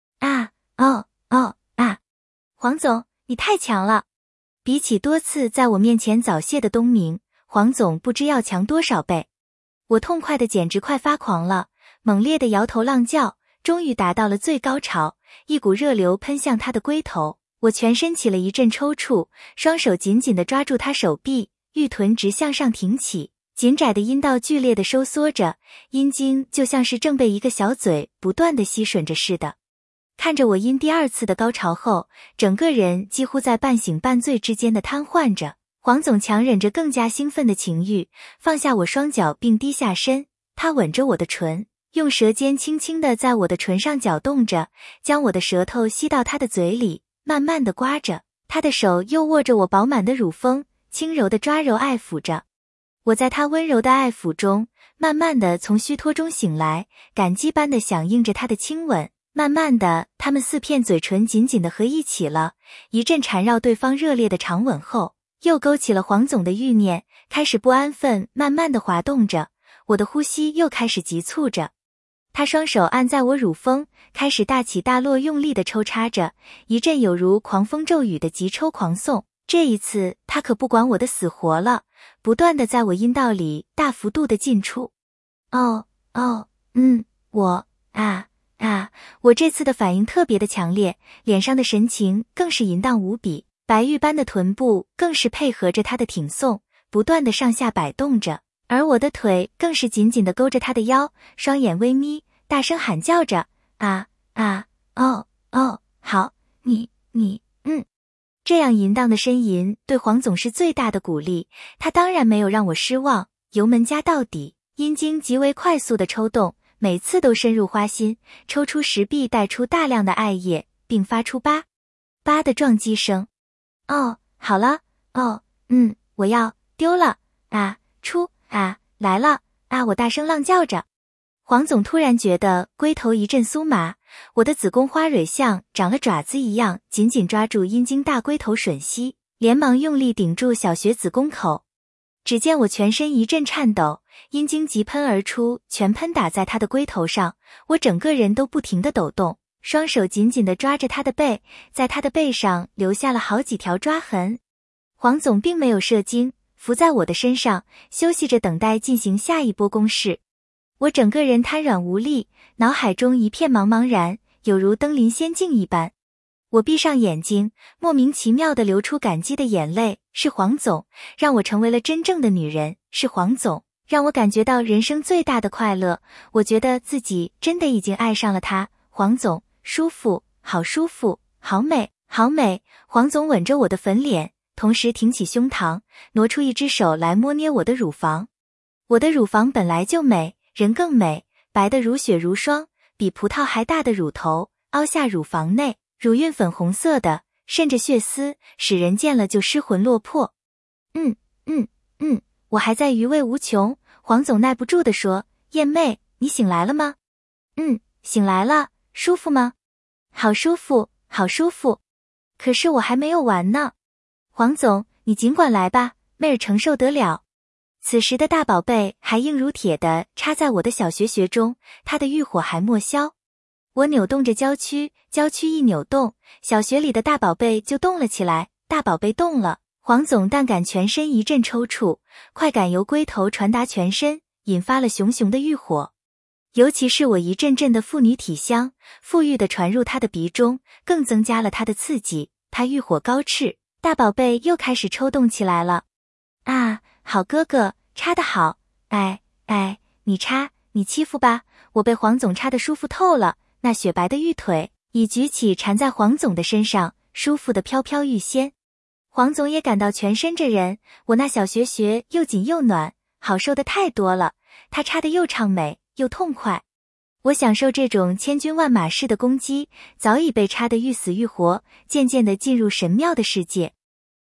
黄总，你太强了！比起多次在我面前早泄的东明，黄总不知要强多少倍。我痛快的简直快发狂了，猛烈的摇头浪叫，终于达到了最高潮，一股热流喷向他的龟头，我全身起了一阵抽搐，双手紧紧地抓住他手臂，玉臀直向上挺起，紧窄的阴道剧烈地收缩着，阴茎就像是正被一个小嘴不断地吸吮着似的。看着我因第2次的高潮后，整个人几乎在半醒半醉之间的瘫痪着，黄总强忍着更加兴奋的情欲，放下我双脚并低下身，他吻着我的唇，用舌尖轻轻地在我的唇上搅动着，将我的舌头吸到他的嘴里，慢慢地刮着，他的手又握着我饱满的乳峰，轻柔地抓揉爱抚着。我在他温柔的爱抚中，慢慢地从虚脱中醒来，感激般地响应着他的亲吻。慢慢的，他们4片嘴唇紧紧地合一起了，一阵缠绕对方热烈的长吻后，又勾起了黄总的欲念，开始不安分慢慢地滑动着，我的呼吸又开始急促着。他双手按在我乳峰，开始大起大落用力地抽插着，一阵有如狂风骤雨的急抽狂送。这一次他可不管我的死活了，不断地在我阴道里大幅度地进出。我这次的反应特别的强烈，脸上的神情更是淫荡无比，白玉般的臀部更是配合着他的挺送，不断的上下摆动着，而我的腿更是紧紧地勾着他的腰，双眼微眯，大声喊叫着好，这样淫荡的呻吟对黄总是最大的鼓励，他当然没有让我失望，油门加到底，阴茎极为快速的抽动，每次都深入花心，抽出时必带出大量的爱液，并发出吧的撞击声。好了，我要丢了来了我大声浪叫着。黄总突然觉得龟头一阵酥麻，我的子宫花蕊像长了爪子一样紧紧抓住阴茎大龟头吮吸，连忙用力顶住小穴子宫口。只见我全身一阵颤抖，阴茎急喷而出，全喷打在他的龟头上，我整个人都不停地抖动，双手紧紧地抓着他的背，在他的背上留下了好几条抓痕。黄总并没有射精， 伏在我的身上，休息着等待进行下一波攻势。我整个人瘫软无力，脑海中一片茫茫然，有如登临仙境一般。我闭上眼睛，莫名其妙地流出感激的眼泪。是黄总，让我成为了真正的女人，是黄总，让我感觉到人生最大的快乐。我觉得自己真的已经爱上了他。黄总，舒服，好舒服，好美，好美。黄总吻着我的粉脸，同时挺起胸膛，挪出一只手来摸捏我的乳房。我的乳房本来就美，人更美，白得如雪如霜，比葡萄还大的乳头凹下乳房内，乳晕粉红色的，渗着血丝，使人见了就失魂落魄。我还在余味无穷。黄总耐不住地说，燕妹，你醒来了吗？醒来了，舒服吗？好舒服，好舒服。可是我还没有完呢。黄总，你尽管来吧，妹儿承受得了。此时的大宝贝还硬如铁地插在我的小穴穴中，他的欲火还没消。我扭动着娇躯，娇躯一扭动，小穴里的大宝贝就动了起来。大宝贝动了，黄总但感全身一阵抽搐，快感由龟头传达全身，引发了熊熊的欲火。尤其是我一阵阵的妇女体香，馥郁地传入他的鼻中，更增加了他的刺激。他欲火高炽，大宝贝又开始抽动起来了。啊，好哥哥，插得好，你插，你欺负吧，我被黄总插得舒服透了。那雪白的玉腿已举起缠在黄总的身上，舒服的飘飘欲仙。黄总也感到全身这人，我那小穴穴又紧又暖，好受的太多了。他插得又畅美又痛快。我享受这种千军万马式的攻击，早已被插得欲死欲活，渐渐地进入神妙的世界。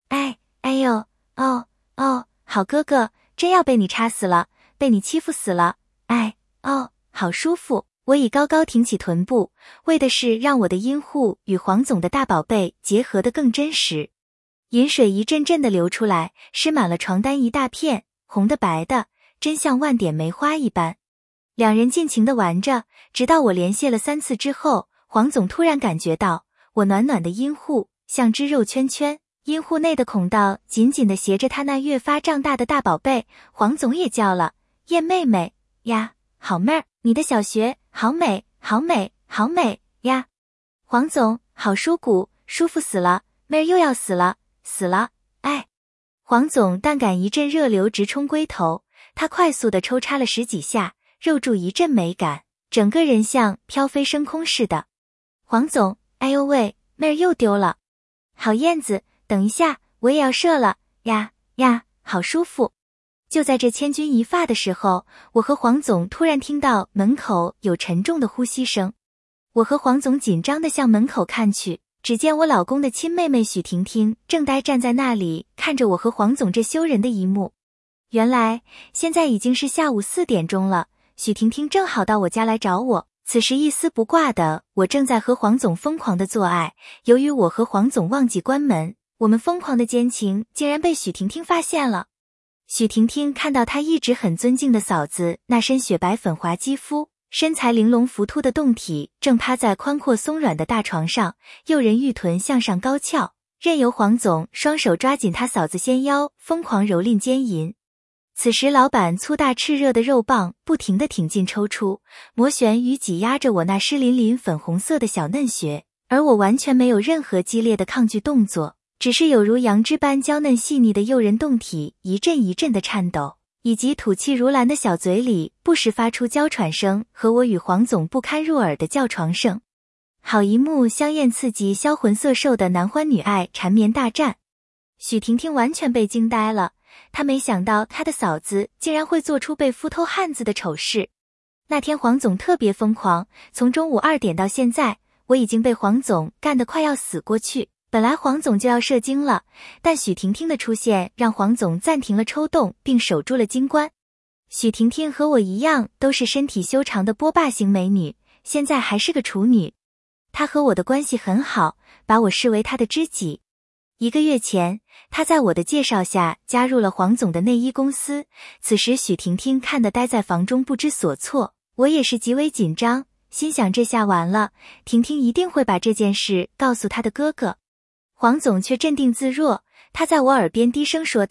好哥哥，真要被你插死了，被你欺负死了。好舒服。我已高高挺起臀部，为的是让我的阴户与黄总的大宝贝结合得更真实。饮水一阵阵地流出来，湿满了床单一大片，红的白的，真像万点梅花一般。两人尽情地玩着，直到我连泄了3次之后，黄总突然感觉到我暖暖的阴户像只肉圈圈，阴户内的孔道紧紧地挟着他那越发胀大的大宝贝。黄总也叫了，燕妹妹呀，好妹儿，你的小穴好美，好美，好美呀！黄总，好舒骨，舒服死了，妹儿又要死了，死了，黄总但感一阵热流直冲龟头，他快速地抽插了10几下，肉柱一阵美感，整个人像飘飞升空似的。黄总，哎呦喂，妹儿又丢了。好燕子，等一下，我也要射了，呀，好舒服。就在这千钧一发的时候，我和黄总突然听到门口有沉重的呼吸声。我和黄总紧张地向门口看去，只见我老公的亲妹妹许婷婷正呆站在那里，看着我和黄总这羞人的一幕。原来现在已经是下午4点钟了，许婷婷正好到我家来找我。此时一丝不挂的我正在和黄总疯狂的做爱，由于我和黄总忘记关门，我们疯狂的奸情竟然被许婷婷发现了。许婷婷看到她一直很尊敬的嫂子那身雪白粉滑肌肤，身材玲珑浮凸的胴体正趴在宽阔松软的大床上，诱人玉臀向上高翘，任由黄总双手抓紧她嫂子纤腰，疯狂蹂躏奸淫。此时老板粗大炽热的肉棒不停地挺进抽出，摩旋与挤压着我那湿淋淋粉红色的小嫩穴，而我完全没有任何激烈的抗拒动作，只是有如羊脂般娇嫩细腻的诱人胴体一阵一阵的颤抖，以及吐气如兰的小嘴里不时发出娇喘声和我与黄总不堪入耳的叫床声。好一幕香艳刺激销魂色兽的男欢女爱缠绵大战。许婷婷完全被惊呆了，她没想到她的嫂子竟然会做出被夫偷汉子的丑事。那天黄总特别疯狂，从中午2点到现在，我已经被黄总干得快要死过去。本来黄总就要射精了，但许婷婷的出现让黄总暂停了抽动并守住了精关。许婷婷和我一样都是身体修长的波霸型美女，现在还是个处女。她和我的关系很好，把我视为她的知己。1个月前，她在我的介绍下加入了黄总的内衣公司。此时许婷婷看得待在房中不知所措，我也是极为紧张，心想这下完了，婷婷一定会把这件事告诉她的哥哥。黄总却镇定自若，他在我耳边低声说道：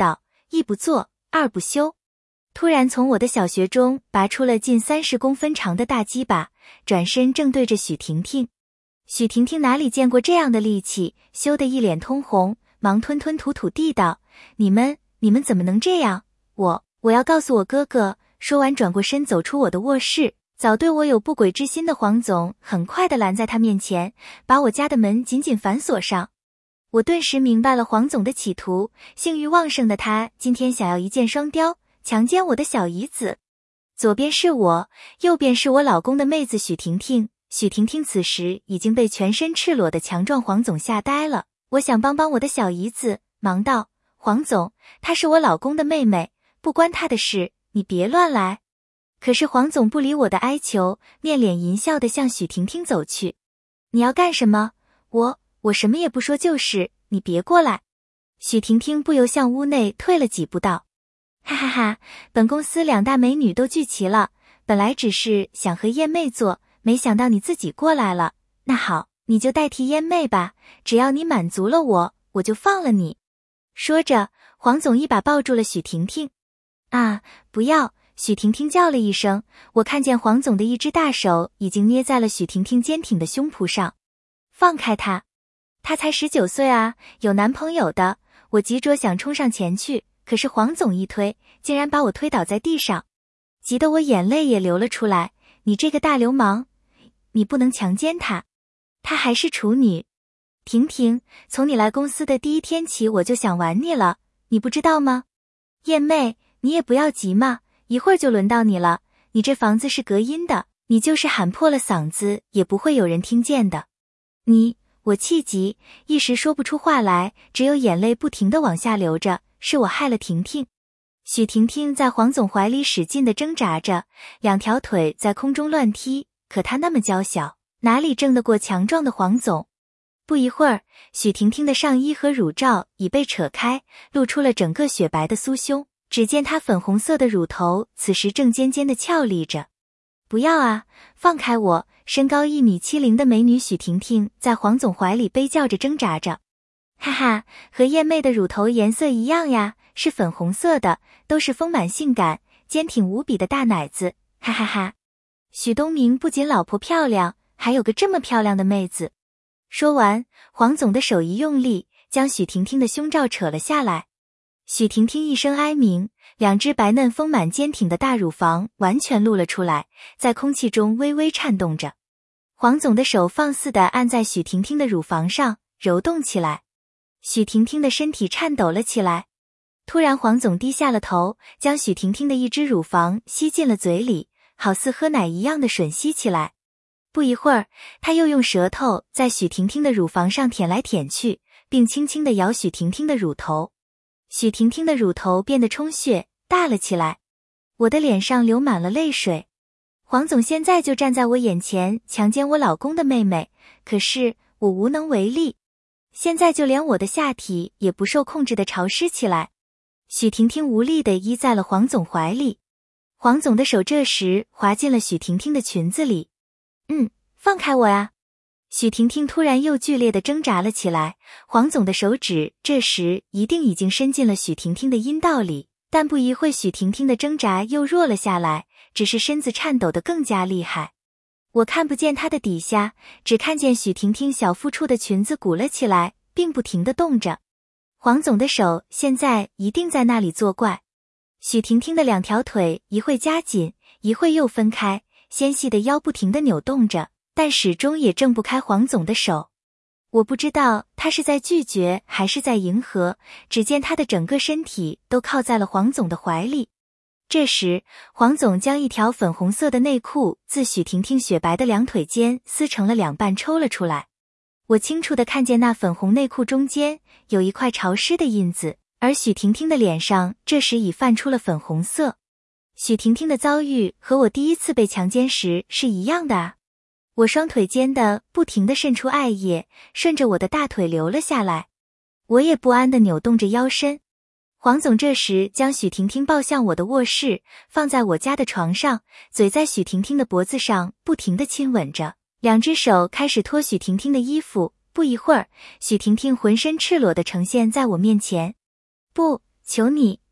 一不做，二不休。突然从我的小穴中拔出了近30公分长的大鸡巴，转身正对着许婷婷。许婷婷哪里见过这样的力气，羞得一脸通红，忙吞吞吐吐地道：你们怎么能这样？我要告诉我哥哥。说完转过身走出我的卧室。早对我有不轨之心的黄总很快地拦在他面前，把我家的门紧紧反锁上。我顿时明白了黄总的企图，性欲旺盛的他今天想要一箭双雕，强奸我的小姨子。左边是我，右边是我老公的妹子许婷婷。许婷婷此时已经被全身赤裸的强壮黄总吓呆了。我想帮帮我的小姨子，忙道：黄总，她是我老公的妹妹，不关她的事，你别乱来。可是黄总不理我的哀求，面脸淫笑地向许婷婷走去。你要干什么？我什么也不说就是，你别过来。许婷婷不由向屋内退了几步道：哈哈哈，本公司2大美女都聚齐了，本来只是想和燕妹做，没想到你自己过来了。那好，你就代替燕妹吧，只要你满足了我就放了你。说着，黄总一把抱住了许婷婷。啊，不要！许婷婷叫了一声，我看见黄总的一只大手已经捏在了许婷婷坚挺的胸脯上。放开她！她才19岁啊，有男朋友的。我急着想冲上前去，可是黄总一推，竟然把我推倒在地上，急得我眼泪也流了出来。你这个大流氓，你不能强奸她，她还是处女。婷婷，从你来公司的第一天起，我就想玩你了，你不知道吗？燕妹，你也不要急嘛，一会儿就轮到你了。你这房子是隔音的，你就是喊破了嗓子也不会有人听见的。我气急，一时说不出话来，只有眼泪不停地往下流着，是我害了婷婷。许婷婷在黄总怀里使劲地挣扎着，2条腿在空中乱踢，可她那么娇小，哪里挣得过强壮的黄总？不一会儿，许婷婷的上衣和乳罩已被扯开，露出了整个雪白的酥胸。只见她粉红色的乳头此时正尖尖地翘立着。不要啊，放开我！身高1.70米的美女许婷婷在黄总怀里悲叫着挣扎着。哈哈，和燕妹的乳头颜色一样呀，是粉红色的，都是丰满性感、坚挺无比的大奶子，哈哈哈。许东明不仅老婆漂亮，还有个这么漂亮的妹子。说完，黄总的手一用力，将许婷婷的胸罩扯了下来。许婷婷一声哀鸣，2只白嫩丰满坚挺的大乳房完全露了出来，在空气中微微颤动着。黄总的手放肆地按在许婷婷的乳房上，揉动起来。许婷婷的身体颤抖了起来。突然黄总低下了头，将许婷婷的一只乳房吸进了嘴里，好似喝奶一样的吮吸起来。不一会儿，他又用舌头在许婷婷的乳房上舔来舔去，并轻轻地摇许婷婷的乳头。许婷婷的乳头变得充血，大了起来。我的脸上流满了泪水。黄总现在就站在我眼前强奸我老公的妹妹，可是我无能为力。现在就连我的下体也不受控制地潮湿起来。许婷婷无力地依在了黄总怀里。黄总的手这时滑进了许婷婷的裙子里。放开我呀！许婷婷突然又剧烈地挣扎了起来。黄总的手指这时一定已经伸进了许婷婷的阴道里，但不一会许婷婷的挣扎又弱了下来，只是身子颤抖得更加厉害。我看不见她的底下，只看见许婷婷小腹处的裙子鼓了起来，并不停地动着。黄总的手现在一定在那里作怪。许婷婷的2条腿一会夹紧，一会又分开，纤细的腰不停地扭动着，但始终也挣不开黄总的手。我不知道他是在拒绝还是在迎合，只见他的整个身体都靠在了黄总的怀里。这时，黄总将一条粉红色的内裤自许婷婷雪白的2腿间撕成了2半抽了出来。我清楚地看见那粉红内裤中间有一块潮湿的印子，而许婷婷的脸上这时已泛出了粉红色。许婷婷的遭遇和我第一次被强奸时是一样的啊。我双腿间的不停地渗出艾叶，顺着我的大腿流了下来。我也不安地扭动着腰身。黄总这时将许婷婷抱向我的卧室，放在我家的床上，嘴在许婷婷的脖子上不停地亲吻着，2只手开始脱许婷婷的衣服。不一会儿，许婷婷浑身赤裸地呈现在我面前。不，求你，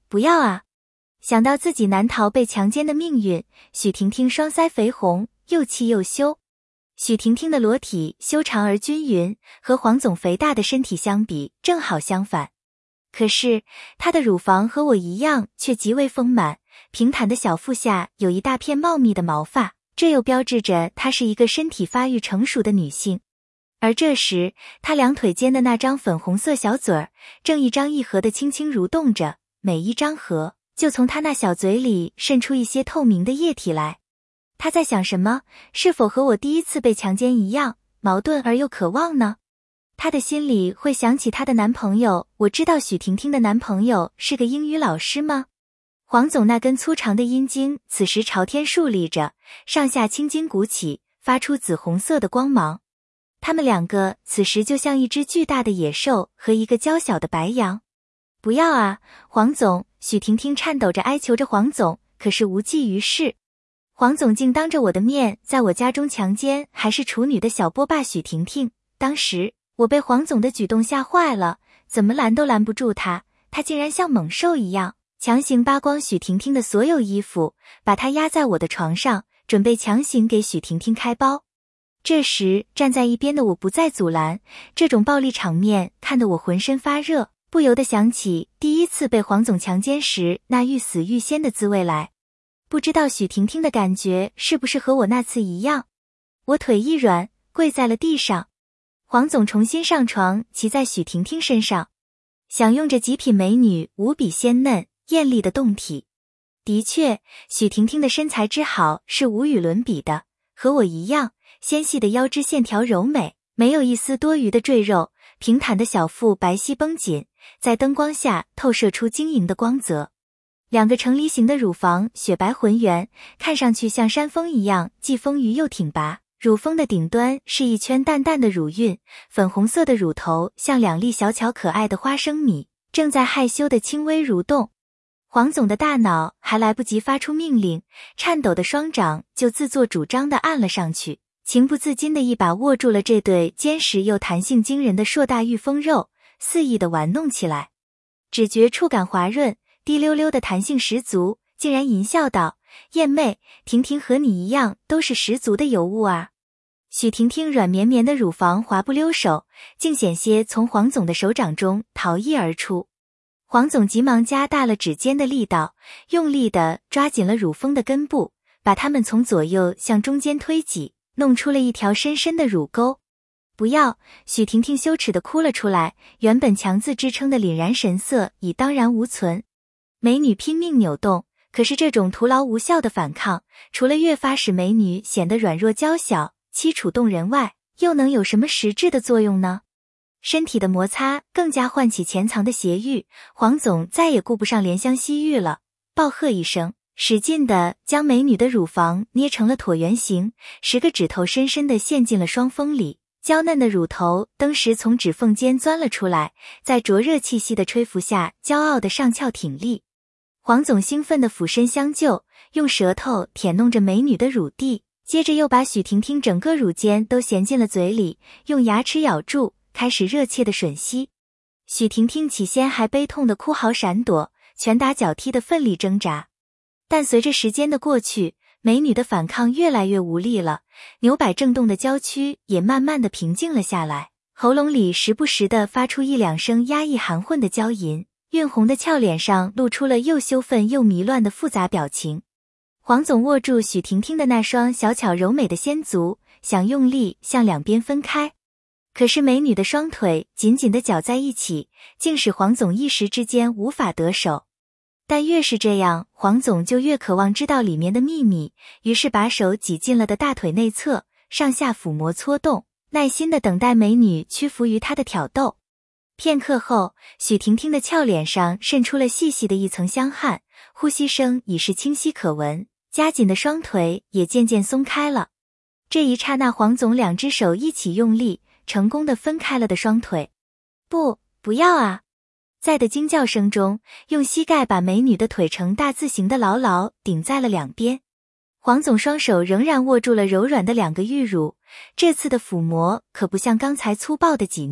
不要啊！想到自己难逃被强奸的命运，许婷婷双腮绯红，又气又羞。许婷婷的裸体修长而均匀，和黄总肥大的身体相比，正好相反。可是她的乳房和我一样，却极为丰满，平坦的小腹下有一大片茂密的毛发，这又标志着她是一个身体发育成熟的女性。而这时，她两腿间的那张粉红色小嘴儿，正一张一合地轻轻蠕动着，每一张合，就从她那小嘴里渗出一些透明的液体来。她在想什么？是否和我第一次被强奸一样，矛盾而又渴望呢？她的心里会想起她的男朋友，我知道许婷婷的男朋友是个英语老师吗？黄总那根粗长的阴茎此时朝天竖立着，上下青筋鼓起，发出紫红色的光芒。他们两个此时就像一只巨大的野兽和一个娇小的白羊。不要啊，黄总！许婷婷颤抖着哀求着黄总，可是无济于事。黄总竟当着我的面在我家中强奸还是处女的小波霸许婷婷。当时我被黄总的举动吓坏了，怎么拦都拦不住他，他竟然像猛兽一样强行扒光许婷婷的所有衣服，把她压在我的床上，准备强行给许婷婷开包。这时站在一边的我不再阻拦，这种暴力场面看得我浑身发热，不由得想起第一次被黄总强奸时那欲死欲仙的滋味来。不知道许婷婷的感觉是不是和我那次一样？我腿一软，跪在了地上。黄总重新上床，骑在许婷婷身上，享用着极品美女无比鲜嫩艳丽的胴体。的确，许婷婷的身材之好是无与伦比的，和我一样，纤细的腰肢线条柔美，没有一丝多余的赘肉，平坦的小腹白皙绷紧，在灯光下透射出晶莹的光泽。两个呈梨形的乳房雪白浑圆，看上去像山峰一样既丰腴又挺拔。乳峰的顶端是一圈淡淡的乳晕，粉红色的乳头像两粒小巧可爱的花生米，正在害羞地轻微蠕动。黄总的大脑还来不及发出命令，颤抖的双掌就自作主张地按了上去，情不自禁地一把握住了这对坚实又弹性惊人的硕大玉峰肉，肆意地玩弄起来。只觉触感滑润，滴溜溜的弹性十足，竟然淫笑道：“燕妹，婷婷和你一样都是十足的尤物啊！”许婷婷软绵绵的乳房滑不溜手，竟险些从黄总的手掌中逃逸而出。黄总急忙加大了指尖的力道，用力地抓紧了乳峰的根部，把它们从左右向中间推挤，弄出了一条深深的乳沟。不要！许婷婷羞耻地哭了出来，原本强自支撑的凛然神色已荡然无存。美女拼命扭动，可是这种徒劳无效的反抗，除了越发使美女显得软弱娇小、凄楚动人外，又能有什么实质的作用呢？身体的摩擦更加唤起潜藏的邪欲，黄总再也顾不上怜香惜玉了，暴喝一声，使劲地将美女的乳房捏成了椭圆形，10个指头深深地陷进了双峰里，娇嫩的乳头登时从指缝间钻了出来，在灼热气息的吹拂下骄傲地上翘挺立。黄总兴奋地俯身相救，用舌头舔弄着美女的乳蒂，接着又把许婷婷整个乳尖都衔进了嘴里，用牙齿咬住，开始热切的吮吸。许婷婷起先还悲痛的哭嚎闪躲，拳打脚踢的奋力挣扎，但随着时间的过去，美女的反抗越来越无力了，扭摆震动的娇躯也慢慢的平静了下来，喉咙里时不时的发出一两声压抑含混的娇吟，晕红的俏脸上露出了又羞愤又迷乱的复杂表情。黄总握住许婷婷的那双小巧柔美的仙足，想用力向两边分开，可是美女的双腿紧紧地绞在一起，竟使黄总一时之间无法得手。但越是这样，黄总就越渴望知道里面的秘密，于是把手挤进了的大腿内侧，上下抚摸搓动，耐心地等待美女屈服于他的挑逗。片刻后，许婷婷的俏脸上渗出了细细的一层香汗，呼吸声已是清晰可闻，夹紧的双腿也渐渐松开了。这一刹那，黄总两只手一起用力，成功地分开了的双腿。不要啊！在的惊叫声中，用膝盖把美女的腿呈大字形的牢牢顶在了两边。黄总双手仍然握住了柔软的两个玉乳，这次的抚摸可不像刚才粗暴的挤捏，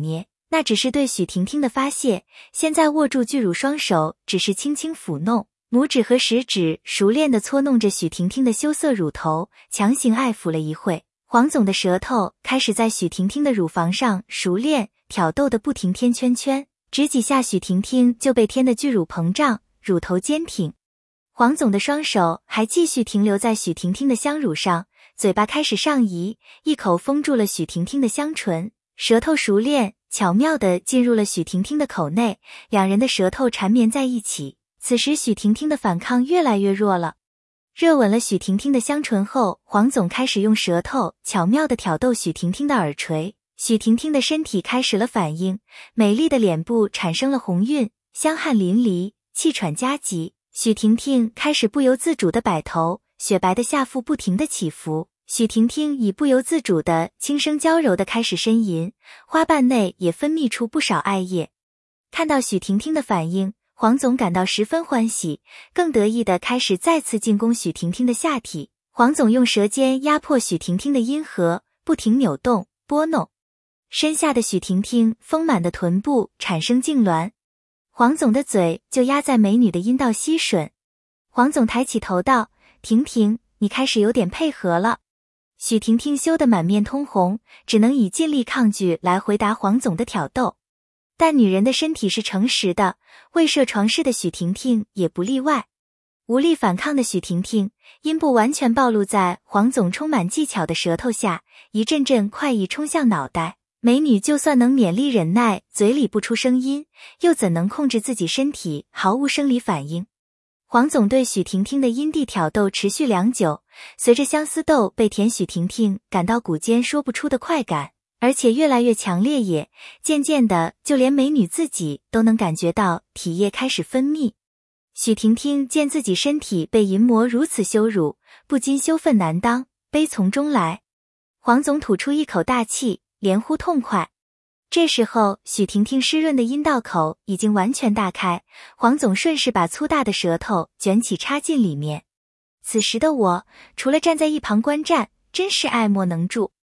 那只是对许婷婷的发泄，现在握住巨乳双手只是轻轻抚弄，拇指和食指熟练地搓弄着许婷婷的羞涩乳头，强行爱抚了一会。黄总的舌头开始在许婷婷的乳房上熟练挑逗的不停添圈圈，只几下许婷婷就被添得巨乳膨胀，乳头坚挺。黄总的双手还继续停留在许婷婷的香乳上，嘴巴开始上移，一口封住了许婷婷的香唇，舌头熟练巧妙地进入了许婷婷的口内，两人的舌头缠绵在一起。此时许婷婷的反抗越来越弱了。热吻了许婷婷的香唇后，黄总开始用舌头巧妙地挑逗许婷婷的耳垂，许婷婷的身体开始了反应，美丽的脸部产生了红晕，香汗淋漓，气喘加急。许婷婷开始不由自主地摆头，雪白的下腹不停地起伏。许婷婷已不由自主地轻声娇柔地开始呻吟，花瓣内也分泌出不少艾叶。看到许婷婷的反应，黄总感到十分欢喜，更得意地开始再次进攻许婷婷的下体。黄总用舌尖压迫许婷婷的阴核，不停扭动拨弄，身下的许婷婷丰满的臀部产生痉挛。黄总的嘴就压在美女的阴道吸吮。黄总抬起头道：婷婷，你开始有点配合了。许婷婷羞得满面通红，只能以尽力抗拒来回答黄总的挑逗。但女人的身体是诚实的，未涉床事的许婷婷也不例外。无力反抗的许婷婷，阴部完全暴露在黄总充满技巧的舌头下，一阵阵快意冲向脑袋。美女就算能勉力忍耐，嘴里不出声音，又怎能控制自己身体毫无生理反应？黄总对许婷婷的阴蒂挑逗持续良久，随着相思豆被舔，许婷婷感到骨间说不出的快感，而且越来越强烈也，渐渐的就连美女自己都能感觉到体液开始分泌。许婷婷见自己身体被淫魔如此羞辱，不禁羞愤难当，悲从中来。黄总吐出一口大气，连呼痛快。这时候许婷婷湿润的阴道口已经完全大开，黄总顺势把粗大的舌头卷起插进里面。此时的我除了站在一旁观战，真是爱莫能助。